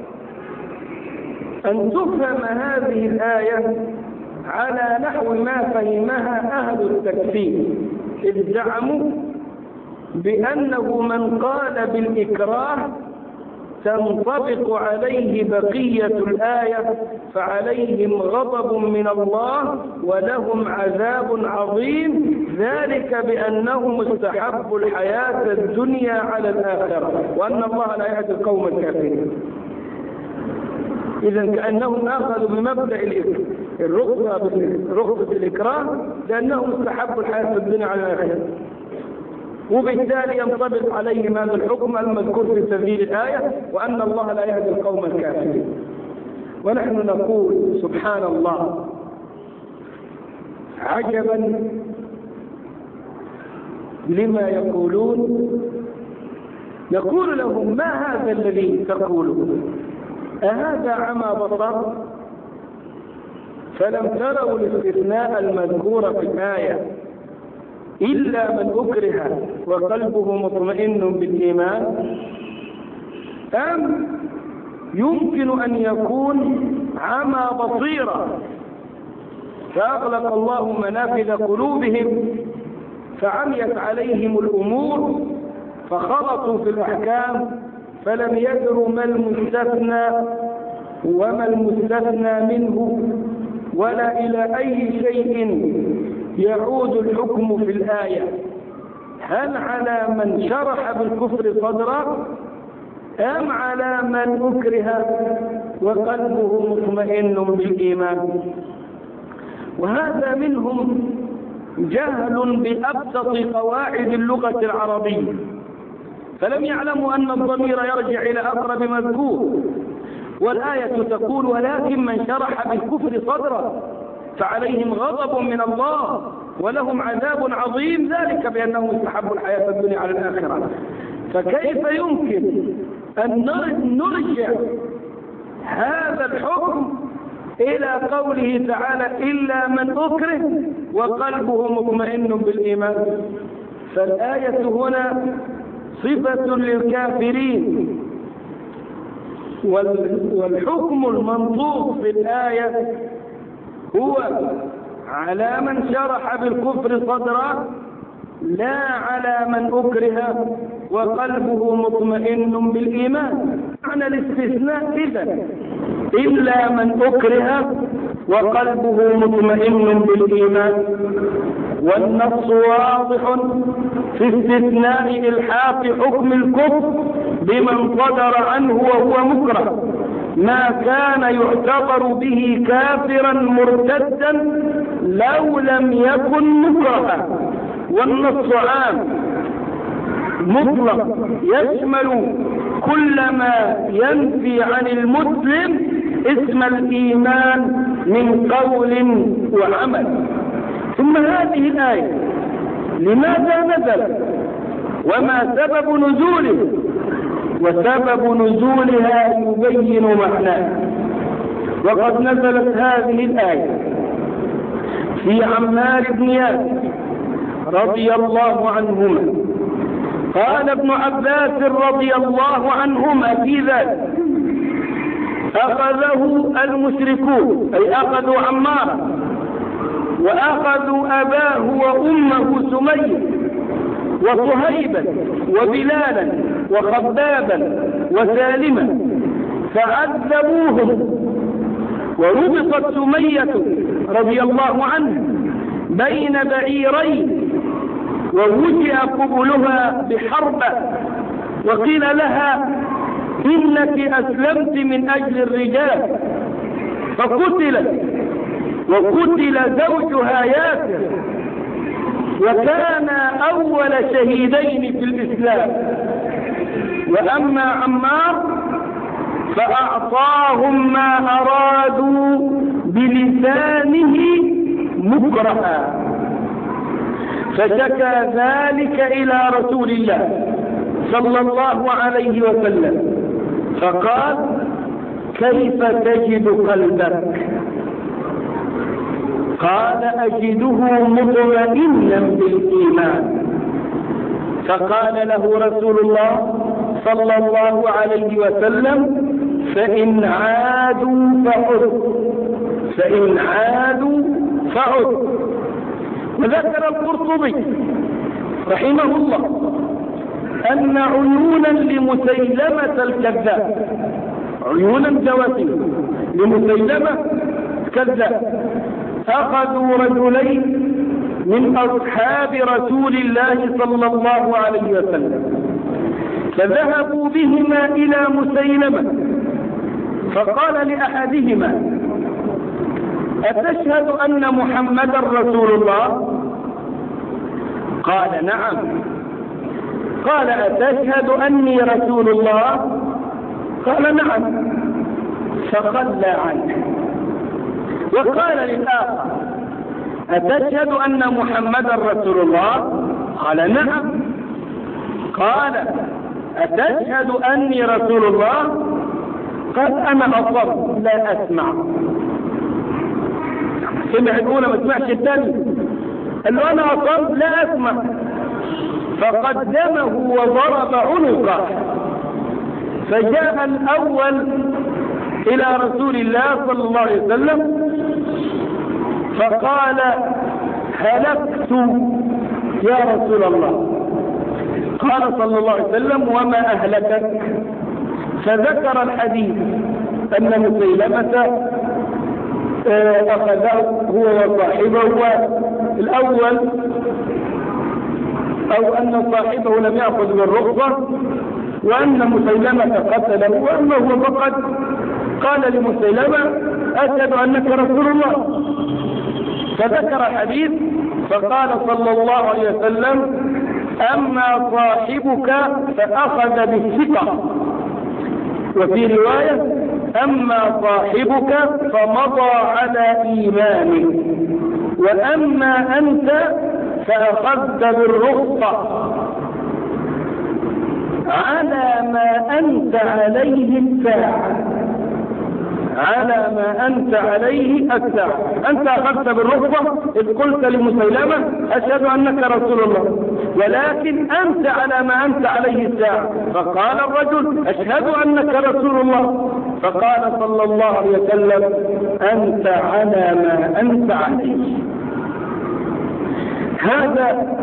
أن تفهم هذه الآية على نحو ما فهمها أهل التكفير، إذ زعموا بأنه من قال بالإكراه تنطبق عليه بقية الآية فعليهم غضب من الله ولهم عذاب عظيم ذلك بأنهم استحبوا الحياة الدنيا على الآخرة وأن الله لا يهدي القوم الكافرين. إذن كأنهم أخذوا بمبدأ رخصة الإكراه لأنهم استحبوا الحياة الدنيا على الآخرة، وبالتالي ينطبق عليهم هذا الحكم المذكور في تفسير الآية وأن الله لا يهدي القوم الكافرين. ونحن نقول سبحان الله عجبا لما يقولون. نقول لهم ما هذا الذي تقولون؟ أهذا عمى بصر؟ فلم تروا الاستثناء المذكور في الآية إلا من أكره وقلبه مطمئن بالإيمان؟ أم يمكن أن يكون عمى بصيرة فأغلق الله منافذ قلوبهم فعميت عليهم الأمور فخلطوا في الأحكام فلم يدروا ما المستثنى وما المستثنى منه ولا إلى أي شيء يعود الحكم في الآية، هل على من شرح بالكفر صدرا أم على من أكره وقلبه مطمئن بالإيمان؟ وهذا منهم جهل بأبسط قواعد اللغة العربية، فلم يعلموا أن الضمير يرجع إلى أقرب مذكور، والآية تقول ولكن من شرح بالكفر صدرا فعليهم غضب من الله ولهم عذاب عظيم ذلك بأنهم استحبوا الحياة الدنيا على الآخرة. فكيف يمكن أن نرجع هذا الحكم إلى قوله تعالى إلا من أكره وقلبه مطمئن بالإيمان؟ فالآية هنا صفة للكافرين، والحكم المنطوق في الآية هو على من شرح بالكفر صدرا لا على من أكره وقلبه مطمئن بالإيمان. معنى الاستثناء إذن إلا من أكره وقلبه مطمئن بالإيمان. والنص واضح في استثناء إلحاق حكم الكفر بمن صدر عنه وهو مكره ما كان يعتبر به كافرا مرتدا لو لم يكن مكرها. والنص عام مطلق يشمل كل ما ينفي عن المسلم اسم الإيمان من قول وعمل. ثم هذه الآية لماذا نزلت وما سبب نزوله؟ وسبب نزولها يبين معناه. وقد نزلت هذه الآية في عمار بن ياسر رضي الله عنهما. قال ابن عباس رضي الله عنهما في ذلك: أخذه المشركون، أي أخذوا عمارا وأخذوا أباه وأمه سمية وصهيبا وبلالا وخبابا وسالما فعذبوهم. وربطت سمية رضي الله عنها بين بعيرين ووجئ قبلها بحربة وقيل لها: إنك أسلمت من أجل الرجال، فقتلت وقتل زوجها ياسر، وكان أول شهيدين في الإسلام. وأما عمار فأعطاهم ما أرادوا بلسانه مكرها، فشكى ذلك إلى رسول الله صلى الله عليه وسلم فقال: كيف تجد قلبك؟ قال: أجده مطمئنا بالإيمان. فقال له رسول الله صلى الله عليه وسلم: فإن عادوا فعد. وذكر القرطبي رحمه الله أن عيونا لمسيلمة الكذاب، عيونا جواسيس لمسيلمة الكذاب، أخذوا رجلين من أصحاب رسول الله صلى الله عليه وسلم فذهبوا بهما إلى مسيلمة، فقال لأحدهما: أتشهد أن محمدا رسول الله؟ قال: نعم. قال: أتشهد أني رسول الله؟ قال: نعم. فخلى عنه. وقال للآخر: أتشهد أن محمدا رسول الله؟ قال: نعم. قال: أتشهد أني رسول الله؟ قال: أنا أصر لا أسمع. سمع الأولى ما سمعش الثاني، قال له: أنا أصر لا أسمع. فقدمه وضرب عنقه. فجاء الأول إلى رسول الله صلى الله عليه وسلم فقال: هلكت يا رسول الله. قال صلى الله عليه وسلم: وما أهلكك؟ فذكر الحديث أن مسيلمة أخذه هو وصاحبه الأول، أو أن صاحبه لم يأخذ بالرخصة، وأن مسيلمة قتله، وأنه فقد قال لمسيلمة: أشهد أنك رسول الله. فذكر الحديث فقال صلى الله عليه وسلم: أما صاحبك فأخذ بالثقة. وفي رواية: أما صاحبك فمضى على إيمانه، وأما أنت فأخذت بالرخصة على ما أنت عليه الساعة، على ما أنت عليه الساعة. أنت أخذت بالرخصة إذ قلت لمسيلمة: أشهد أنك رسول الله، ولكن أنت على ما أنت عليه الساعة. فقال الرجل: أشهد أنك رسول الله. فقال صلى الله عليه وسلم أنت على ما أنت عليه. هذا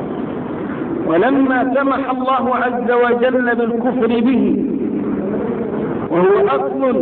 ولما سمح الله عز وجل بالكفر به وهو أصل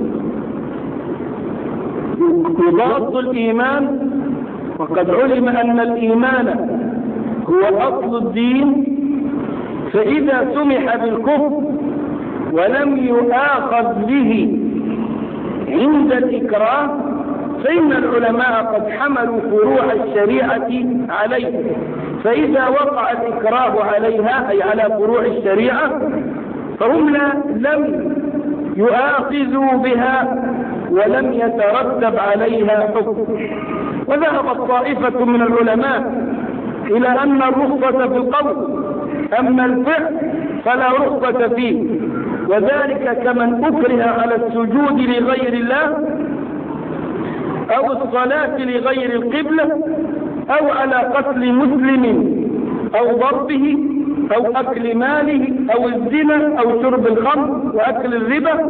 يضاد الإيمان، وقد علم أن الإيمان هو أصل الدين، فإذا سمح بالكفر ولم يؤاخذ به عند الإكراه فإن العلماء قد حملوا فروع الشريعة عليه، فإذا وقع الإكراه عليها أي على فروع الشريعة فهم لم يؤاخذوا بها ولم يترتب عليها حكم. وذهبت طائفة من العلماء إلى أن الرخصة في القول، أما الفعل فلا رخصة فيه، وذلك كمن أكره على السجود لغير الله أو الصلاة لغير القبلة أو على قتل مسلم أو ضربه أو أكل ماله أو الزنا أو شرب الخمر وأكل الربا.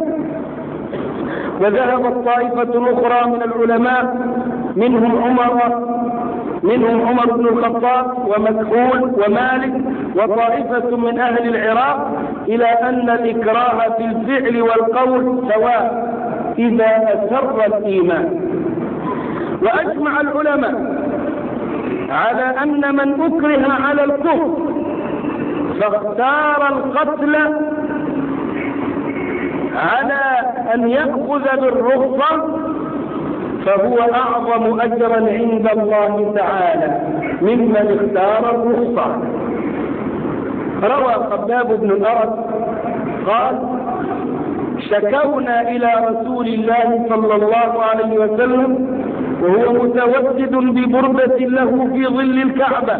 وذهبت طائفة أخرى من العلماء منهم عمر بن الخطاب ومكحول ومالك وطائفة من أهل العراق إلى أن الإكراه في الفعل والقول سواء إذا أسر الإيمان. وأجمع العلماء على أن من أكره على الكفر فاختار القتل على أن يأخذ بالرخصة فهو أعظم أجرا عند الله تعالى ممن اختار الرخصة. روى خباب بن الأرد قال شكونا إلى رسول الله صلى الله عليه وسلم وهو متوسد ببردة له في ظل الكعبة،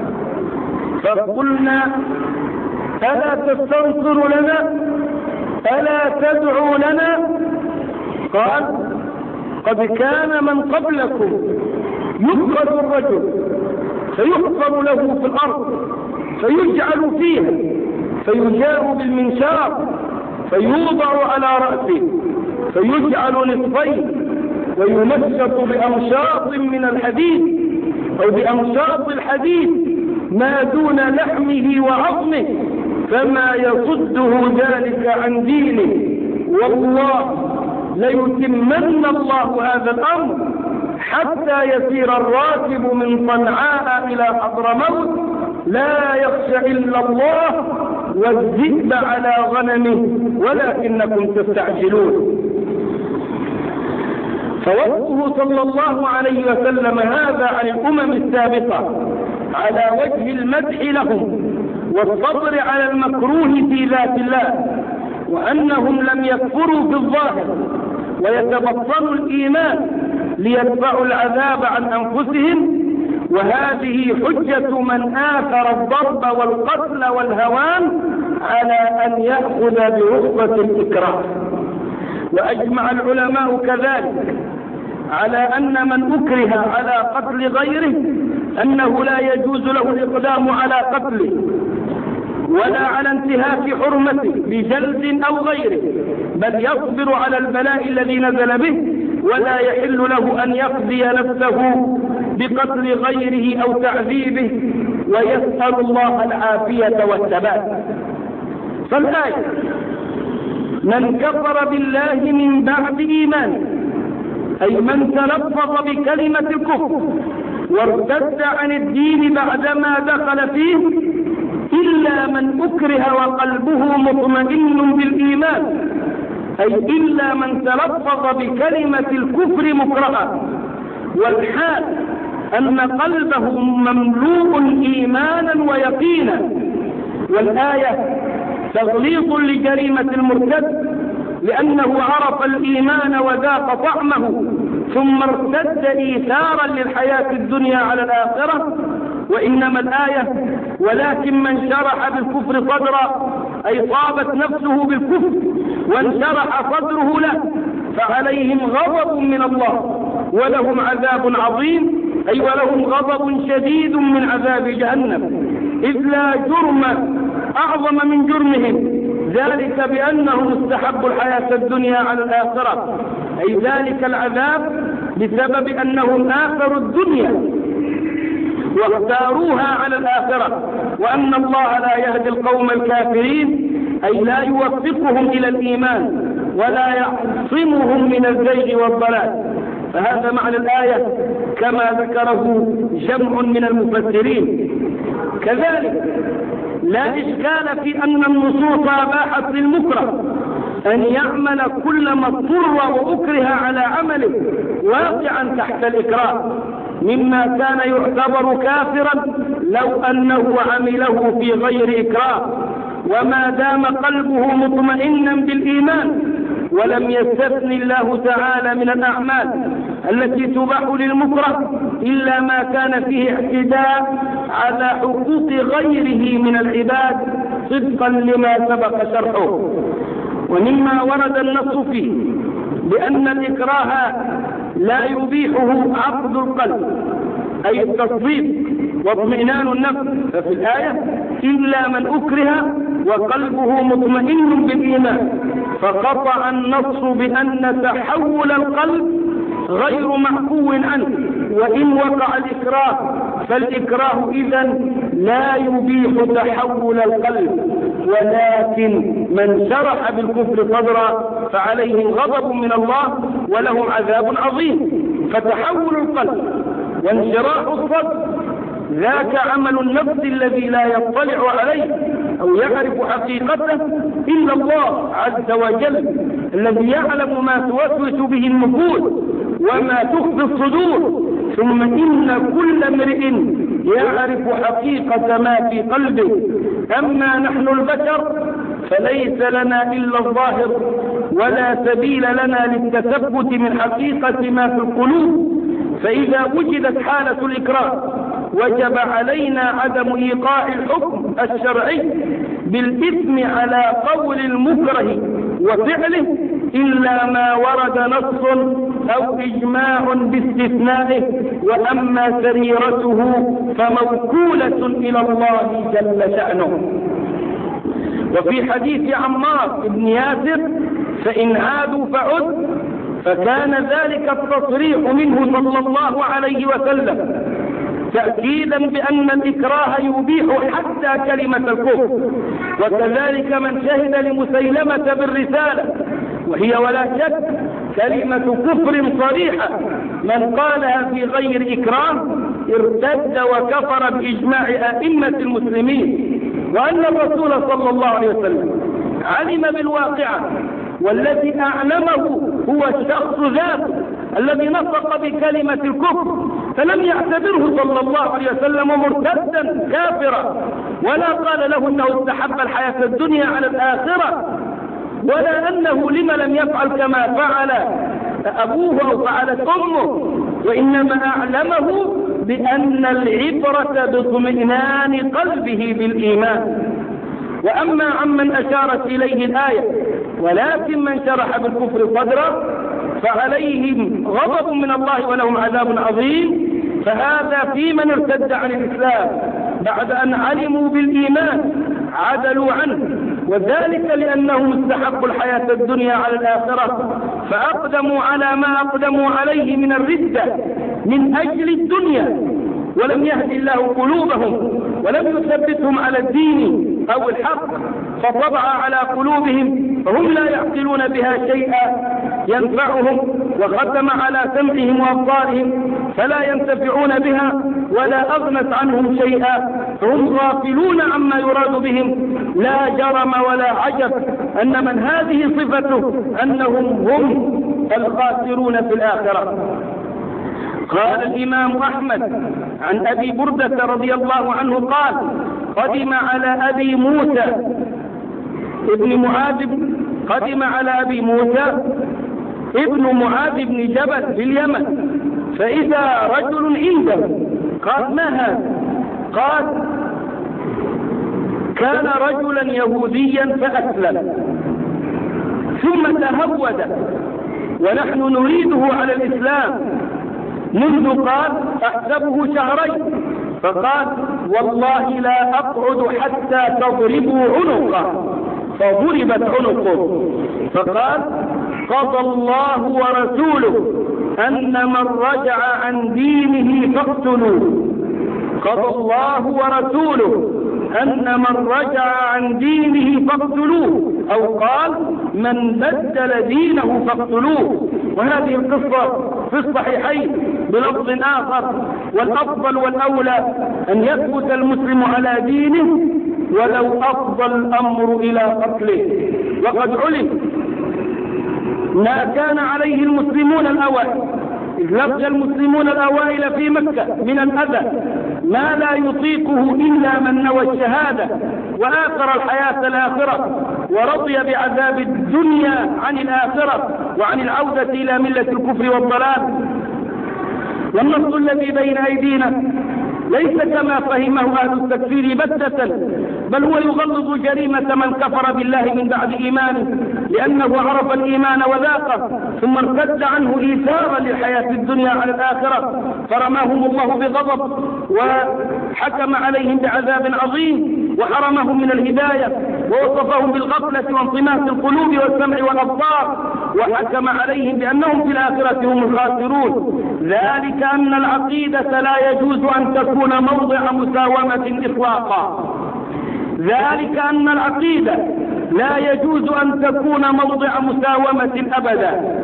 فقلنا ألا تستنصر لنا ألا تدعو لنا؟ قال قد كان من قبلكم يؤخذ الرجل فيحفر له في الأرض فيجعل فيها فيجار بالمنشار فيوضع على رأسه فيجعل نصفين ويمشط بأمشاط من الحديد أو بأمشاط الحديد ما دون لحمه وعظمه فما يصده ذلك عن دينه، والله ليتمن الله هذا الأمر حتى يسير الراكب من صنعاء إلى حضرموت لا يخشى إلا الله والذئب على غنمه ولكنكم تستعجلون. فوصفه صلى الله عليه وسلم هذا عن الأمم السابقة على وجه المدح لهم والصبر على المكروه في ذات الله، وأنهم لم يكفروا في الظاهر ويتبطلوا الإيمان ليدفعوا العذاب عن أنفسهم، وهذه حجة من آثر الضرب والقتل والهوان على أن يأخذ برخصة الإكراه. وأجمع العلماء كذلك على أن من أكره على قتل غيره أنه لا يجوز له الإقدام على قتله ولا على انتهاك حرمته بجلد أو غيره، بل يصبر على البلاء الذي نزل به، ولا يحل له أن يقضي نفسه بقتل غيره أو تعذيبه، ويسأل الله العافية والثبات. فالآية من كفر بالله من بعد إيمانه أي من تلفظ بكلمة الكفر وارتد عن الدين بعدما دخل فيه إلا من أكره وقلبه مطمئن بالإيمان، أي إلا من تلفظ بكلمة الكفر مكرها والحال أن قلبه مملوء إيمانا ويقينا. والآية تغليظ لجريمة المرتد لأنه عرف الإيمان وذاق طعمه ثم ارتد إيثارا للحياة الدنيا على الآخرة. وإنما الآية ولكن من شرح بالكفر صدرا أي طابت نفسه بالكفر وانشرح صدره له فعليهم غضب من الله ولهم عذاب عظيم، أي ولهم غضب شديد من عذاب جهنم، إذ لا جرم أعظم من جرمهم ذلك بأنهم استحبوا الحياة الدنيا على الآخرة، أي ذلك العذاب بسبب أنهم آثروا الدنيا واختاروها على الآخرة، وأن الله لا يهدي القوم الكافرين، أي لا يوفقهم إلى الإيمان ولا يعصمهم من الزيغ والضلال. فهذا معنى الآية كما ذكره جمع من المفسرين. كذلك لا إشكال في أن النصوص أباحت للمكره أن يعمل كل ما اضطر وأكره على عمله واقعا تحت الإكراه، مما كان يعتبر كافرا لو أنه عمله في غير إكراه، وما دام قلبه مطمئنا بالإيمان. ولم يستثني الله تعالى من الأعمال التي تباح للمكره إلا ما كان فيه اعتداء على حقوق غيره من العباد صدقا لما سبق شرحه. ومما ورد النص فيه بأن الإكراه لا يبيحه عقد القلب، أي التصديق واطمئنان النفس، ففي الآية إلا من أكره وقلبه مطمئن بالإيمان، فقطع النص بأن تحول القلب غير معفو عنه، وإن وقع الإكراه فالإكراه إذن لا يبيح تحول القلب، ولكن من شرح بالكفر صدرا فعليهم غضب من الله ولهم عذاب عظيم. فتحول القلب وانشراح الصدر ذاك عمل النفس الذي لا يطلع عليه أو يعرف حقيقته إلا الله عز وجل، الذي يعلم ما توسوس به النفوس وما تخفي الصدور. ثم إن كل امرئ يعرف حقيقة ما في قلبه. أما نحن البشر فليس لنا إلا الظاهر، ولا سبيل لنا للتثبت من حقيقة ما في القلوب. فإذا وجدت حالة الإكراه وجب علينا عدم إيقاع الحكم الشرعي بالإثم على قول المكره وفعله إلا ما ورد نص أو إجماع باستثنائه، وأما سريرته فموكولة إلى الله جل شأنه. وفي حديث عمار بن ياسر فإن عادوا فعد، فكان ذلك التصريح منه صلى الله عليه وسلم تأكيدا بأن الإكراه يبيح حتى كلمة الكفر. وكذلك من شهد لمسيلمة بالرسالة، وهي ولا شك كلمة كفر صريحة، من قالها في غير إكراه ارتد وكفر بإجماع أئمة المسلمين. وأن الرسول صلى الله عليه وسلم علم بالواقعة، والذي أعلمه هو الشخص ذاته الذي نطق بكلمة الكفر، فلم يعتبره صلى الله عليه وسلم مرتدا كافرا، ولا قال له أنه استحب الحياة الدنيا على الآخرة، ولا أنه لما لم يفعل كما فعل أبوه أو فعلت أمه، وإنما أعلمه بأن العبرة باطمئنان قلبه بالإيمان. وأما عمن أشارت إليه الآية ولكن من شرح بالكفر صدرا فعليهم غضب من الله ولهم عذاب عظيم. فهذا في من ارتد عن الإسلام بعد أن علموا بالإيمان عدلوا عنه، وذلك لأنهم استحبوا الحياة الدنيا على الآخرة، فأقدموا على ما أقدموا عليه من الردة من أجل الدنيا، ولم يهدي الله قلوبهم ولم يثبتهم على الدين أو الحق، فطبع على قلوبهم فهم لا يعقلون بها شيئا ينفعهم، وختم على سمعهم وأبصارهم فلا ينتفعون بها ولا أغنت عنهم شيئا، فهم غافلون عما يراد بهم. لا جرم ولا عجب أن من هذه صفته أنهم هم الخاسرون في الآخرة. قال الإمام أحمد عن أبي بردة رضي الله عنه قال قدم على أبي موسى ابن معاذ بن جبل في اليمن، فإذا رجل عنده قال ما هذا؟ قال كان رجلا يهوديا فأسلم ثم تهود ونحن نريده على الإسلام منذ قال أحسبه شهرين، فقال والله لا أقعد حتى تضربوا عنقه، فضربت عنقه، فقال قضى الله ورسوله أن من رجع عن دينه فاقتلوه. قضى الله ورسوله أن من رجع عن دينه فاقتلوه، أو قال من بدل دينه فاقتلوه. وهذه القصة في الصحيحين بلفظ آخر: والأفضل والأولى أن يثبت المسلم على دينه ولو أفضى الأمر إلى قتله. وقد علم ما كان عليه المسلمون الأوائل، إذ لقي المسلمون الأوائل في مكة من الأذى ما لا يطيقه إلا من نوى الشهادة وآثر الحياة الآخرة ورضي بعذاب الدنيا عن الآخرة وعن العودة إلى ملة الكفر والضلال. والنص الذي بين أيدينا ليس كما فهمه أهل التكفير بتة، بل هو يغلظ جريمة من كفر بالله من بعد إيمانه، لأنه عرف الإيمان وذاقه ثم ارتد عنه إيثارا للحياة الدنيا على الآخرة، فرماهم الله بغضب وحكم عليهم بعذاب عظيم وحرمهم من الهداية ووصفهم بالغفلة وانطماس القلوب والسمع والأبصار، وحكم عليهم بأنهم في الآخرة هم الخاسرون. ذلك أن العقيدة لا يجوز أن تكون موضع مساومة إطلاقا. ذلك أن العقيدة لا يجوز أن تكون موضع مساومة أبدا،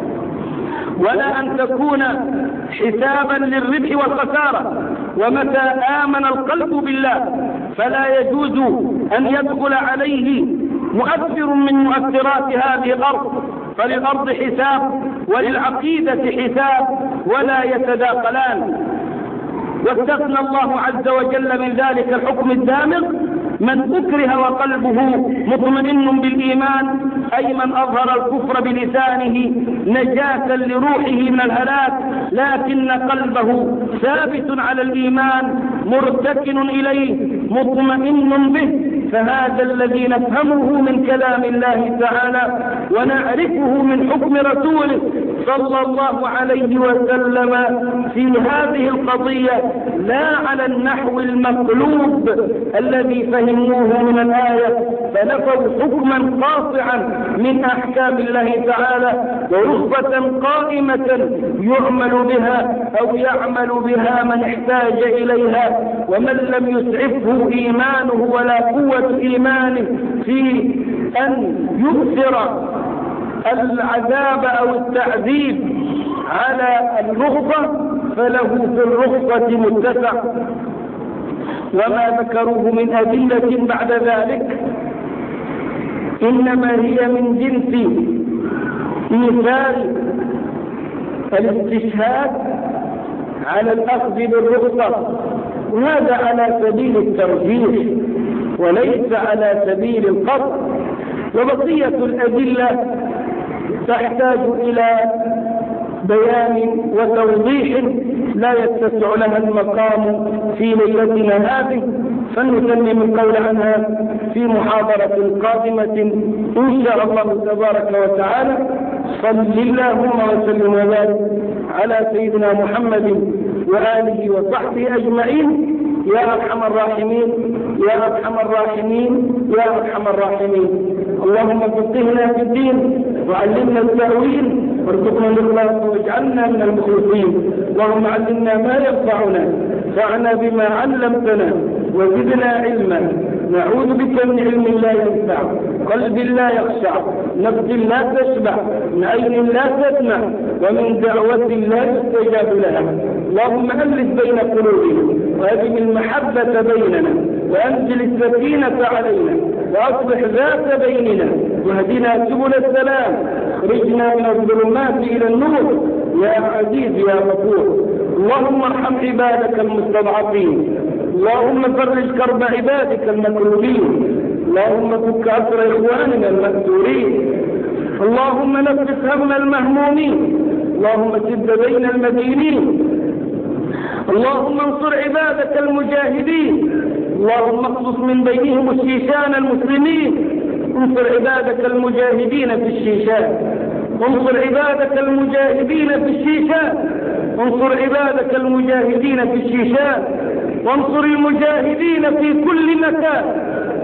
ولا أن تكون حسابا للربح والخسارة. ومتى آمن القلب بالله فلا يجوز أن يدخل عليه مؤثر من مؤثرات هذه الأرض، فللأرض حساب وللعقيدة حساب ولا يتداخلان. واستثنى الله عز وجل من ذلك الحكم الدامغ من أكره وقلبه مطمئن بالإيمان، أي من أظهر الكفر بلسانه نجاة لروحه من الهلاك لكن قلبه ثابت على الإيمان مرتكن إليه مطمئن به، فهذا الذي نفهمه من كلام الله تعالى ونعرفه من حكم رسوله صلى الله عليه وسلم في هذه القضية، لا على النحو المقلوب الذي فهموه من الآية، فنفوا حكما قاطعا من أحكام الله تعالى ورخصة قائمة يعمل بها أو يعمل بها من احتاج إليها، ومن لم يسعفه إيمانه ولا قوة إيمانه في أن يؤثر العذاب أو التعذيب على الرخصة فله في الرخصة متسع. وما ذكروه من أدلة بعد ذلك إنما هي من جنس مثال الاستشهاد على الأخذ بالرخصة، وهذا على سبيل الترجيح وليس على سبيل القطع. وبقية الأدلة تحتاج إلى بيان وتوضيح لا يتسع لها المقام في ليلتنا هذه، فنسلم القول عنها في محاضرة قادمة إن شاء الله تبارك وتعالى. صل اللهم وسلم وبارك على سيدنا محمد وآله وصحبه أجمعين يا أرحم الراحمين يا أرحم الراحمين يا أرحم الراحمين. اللهم فقهنا في الدين وعلمنا التأويل وارزقنا الإخلاص واجعلنا من المخلصين. اللهم علمنا ما ينفعنا وانفعنا بما علمتنا وزدنا علما. نعوذ بك من علم لا ينفع، قلب لا يخشع، نفس لا تشبع، من عين لا تسمع، ومن دعوة لا يستجاب لها. اللهم ألف بين قلوبنا وأدم المحبة بيننا وأنزل السكينة علينا وأصلح ذات بيننا واهدنا سبل السلام، اخرجنا من الظلمات إلى النور يا عزيز يا غفور. اللهم ارحم عبادك المستضعفين، اللهم فرج كرب عبادك المكروبين، اللهم فك أسر إخواننا المأسورين، اللهم نفس هم المهمومين، اللهم سد بين المدينين، اللهم انصر عبادك المجاهدين، اللهم اخلص من بينهم الشيشان المسلمين. انصر عبادك المجاهدين في الشيشان، انصر عبادك المجاهدين في الشيشان، انصر عبادك المجاهدين في الشيشان، وانصر المجاهدين في كل مكان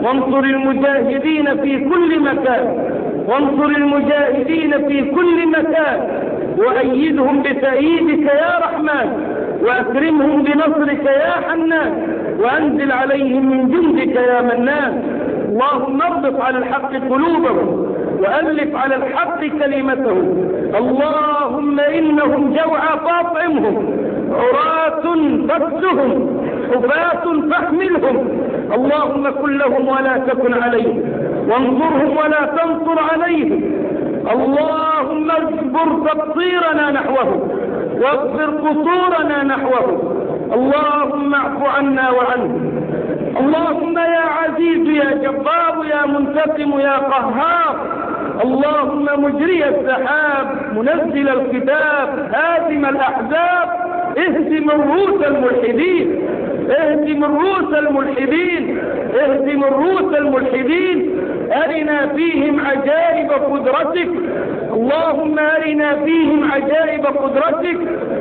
وانصر المجاهدين في كل مكان، وانصر المجاهدين في كل مكان، وأيدهم بتأييدك يا رحمن، وأكرمهم بنصرك يا حنان، وأنزل عليهم من جندك يا منان. اللهم اربط على الحق قلوبهم، وألف على الحق كلمتهم. اللهم إنهم جوعى فاطعمهم، عراة فاكسهم، حفاة فاحملهم. اللهم كن لهم ولا تكن عليهم، وانصرهم ولا تنصر عليهم. اللهم اجبر تقصيرنا نحوهم، واغفر قصورنا نحوهم. اللهم اعف عنا وعنهم. اللهم يا عزيز يا جبار يا منتقم يا قهار، اللهم مجري السحاب، منزل الكتاب، هازم الأحزاب، اهزم الروس الملحدين، اهزم الروس الملحدين، اهزم الروس الملحدين. أرنا فيهم عجائب قدرتك، اللهم أرنا فيهم عجائب قدرتك.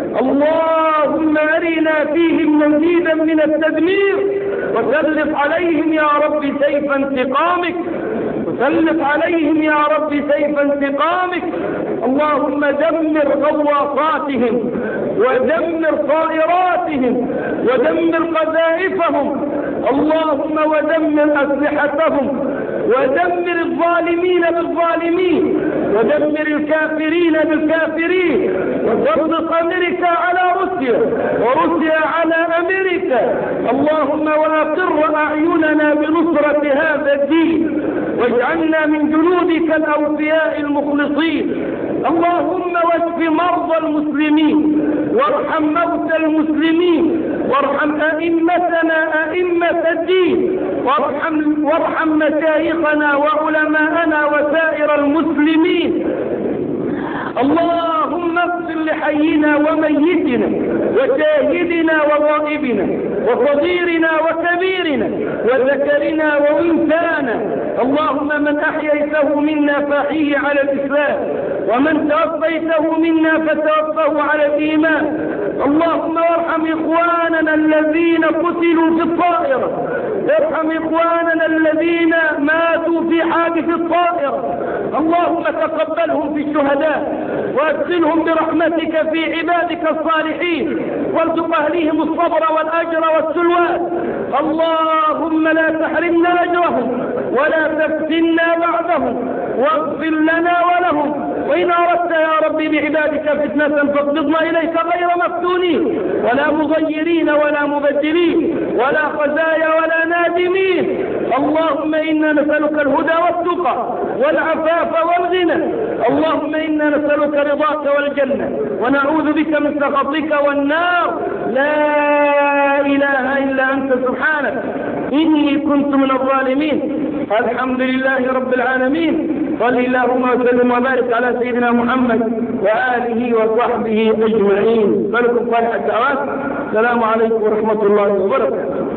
اللهم أرنا فيهم مزيدا من التدمير، وسلط عليهم يا رب سيف انتقامك، وسلط عليهم يا رب سيف انتقامك. اللهم دمر غواصاتهم، ودمر طائراتهم، ودمر قذائفهم. اللهم ودمر أسلحتهم، ودمر الظالمين بالظالمين، ودمر الكافرين بالكافرين، وسلط أمريكا على روسيا، وروسيا على أمريكا. اللهم وأقر أعيننا بنصرة هذا الدين، واجعلنا من جنودك الأوفياء المخلصين. اللهم واشف مرضى المسلمين، وارحم موتى المسلمين، وارحم أئمتنا أئمة الدين، وارحم مشايخنا وعلماءنا وسائر المسلمين. اللهم اغفر لحينا وميتنا، وشاهدنا وغائبنا، وصغيرنا وكبيرنا، وذكرنا وانثانا. اللهم من احييته منا فاحيه على الاسلام، ومن توفيته منا فتوفه على الايمان. اللهم ارحم اخواننا الذين قتلوا في الطائره، ارحم اخواننا الذين ماتوا في حادث الطائره. اللهم تقبلهم في الشهداء، وادخلهم برحمتك في عبادك الصالحين، وارزق اهليهم الصبر والاجر والسلوان. اللهم لا تحرمنا اجرهم، ولا تفتنا بعدهم، واغفر لنا ولهم. وإن أردت يا رب بعبادك فتنة فاقبضنا إليك غير مفتونين، ولا مغيرين ولا مبدلين، ولا خزايا ولا نادمين. اللهم إنا نسألك الهدى والتقى والعفاف والغنى. اللهم إنا نسألك رضاك والجنة، ونعوذ بك من سخطك والنار. لا إله إلا أنت سبحانك إني كنت من الظالمين. الحمد لله رب العالمين. صل اللهم وسلم وبارك على سيدنا محمد وآله وصحبه أجمعين. فلكم صالح الدعوات. السلام عليكم ورحمة الله وبركاته.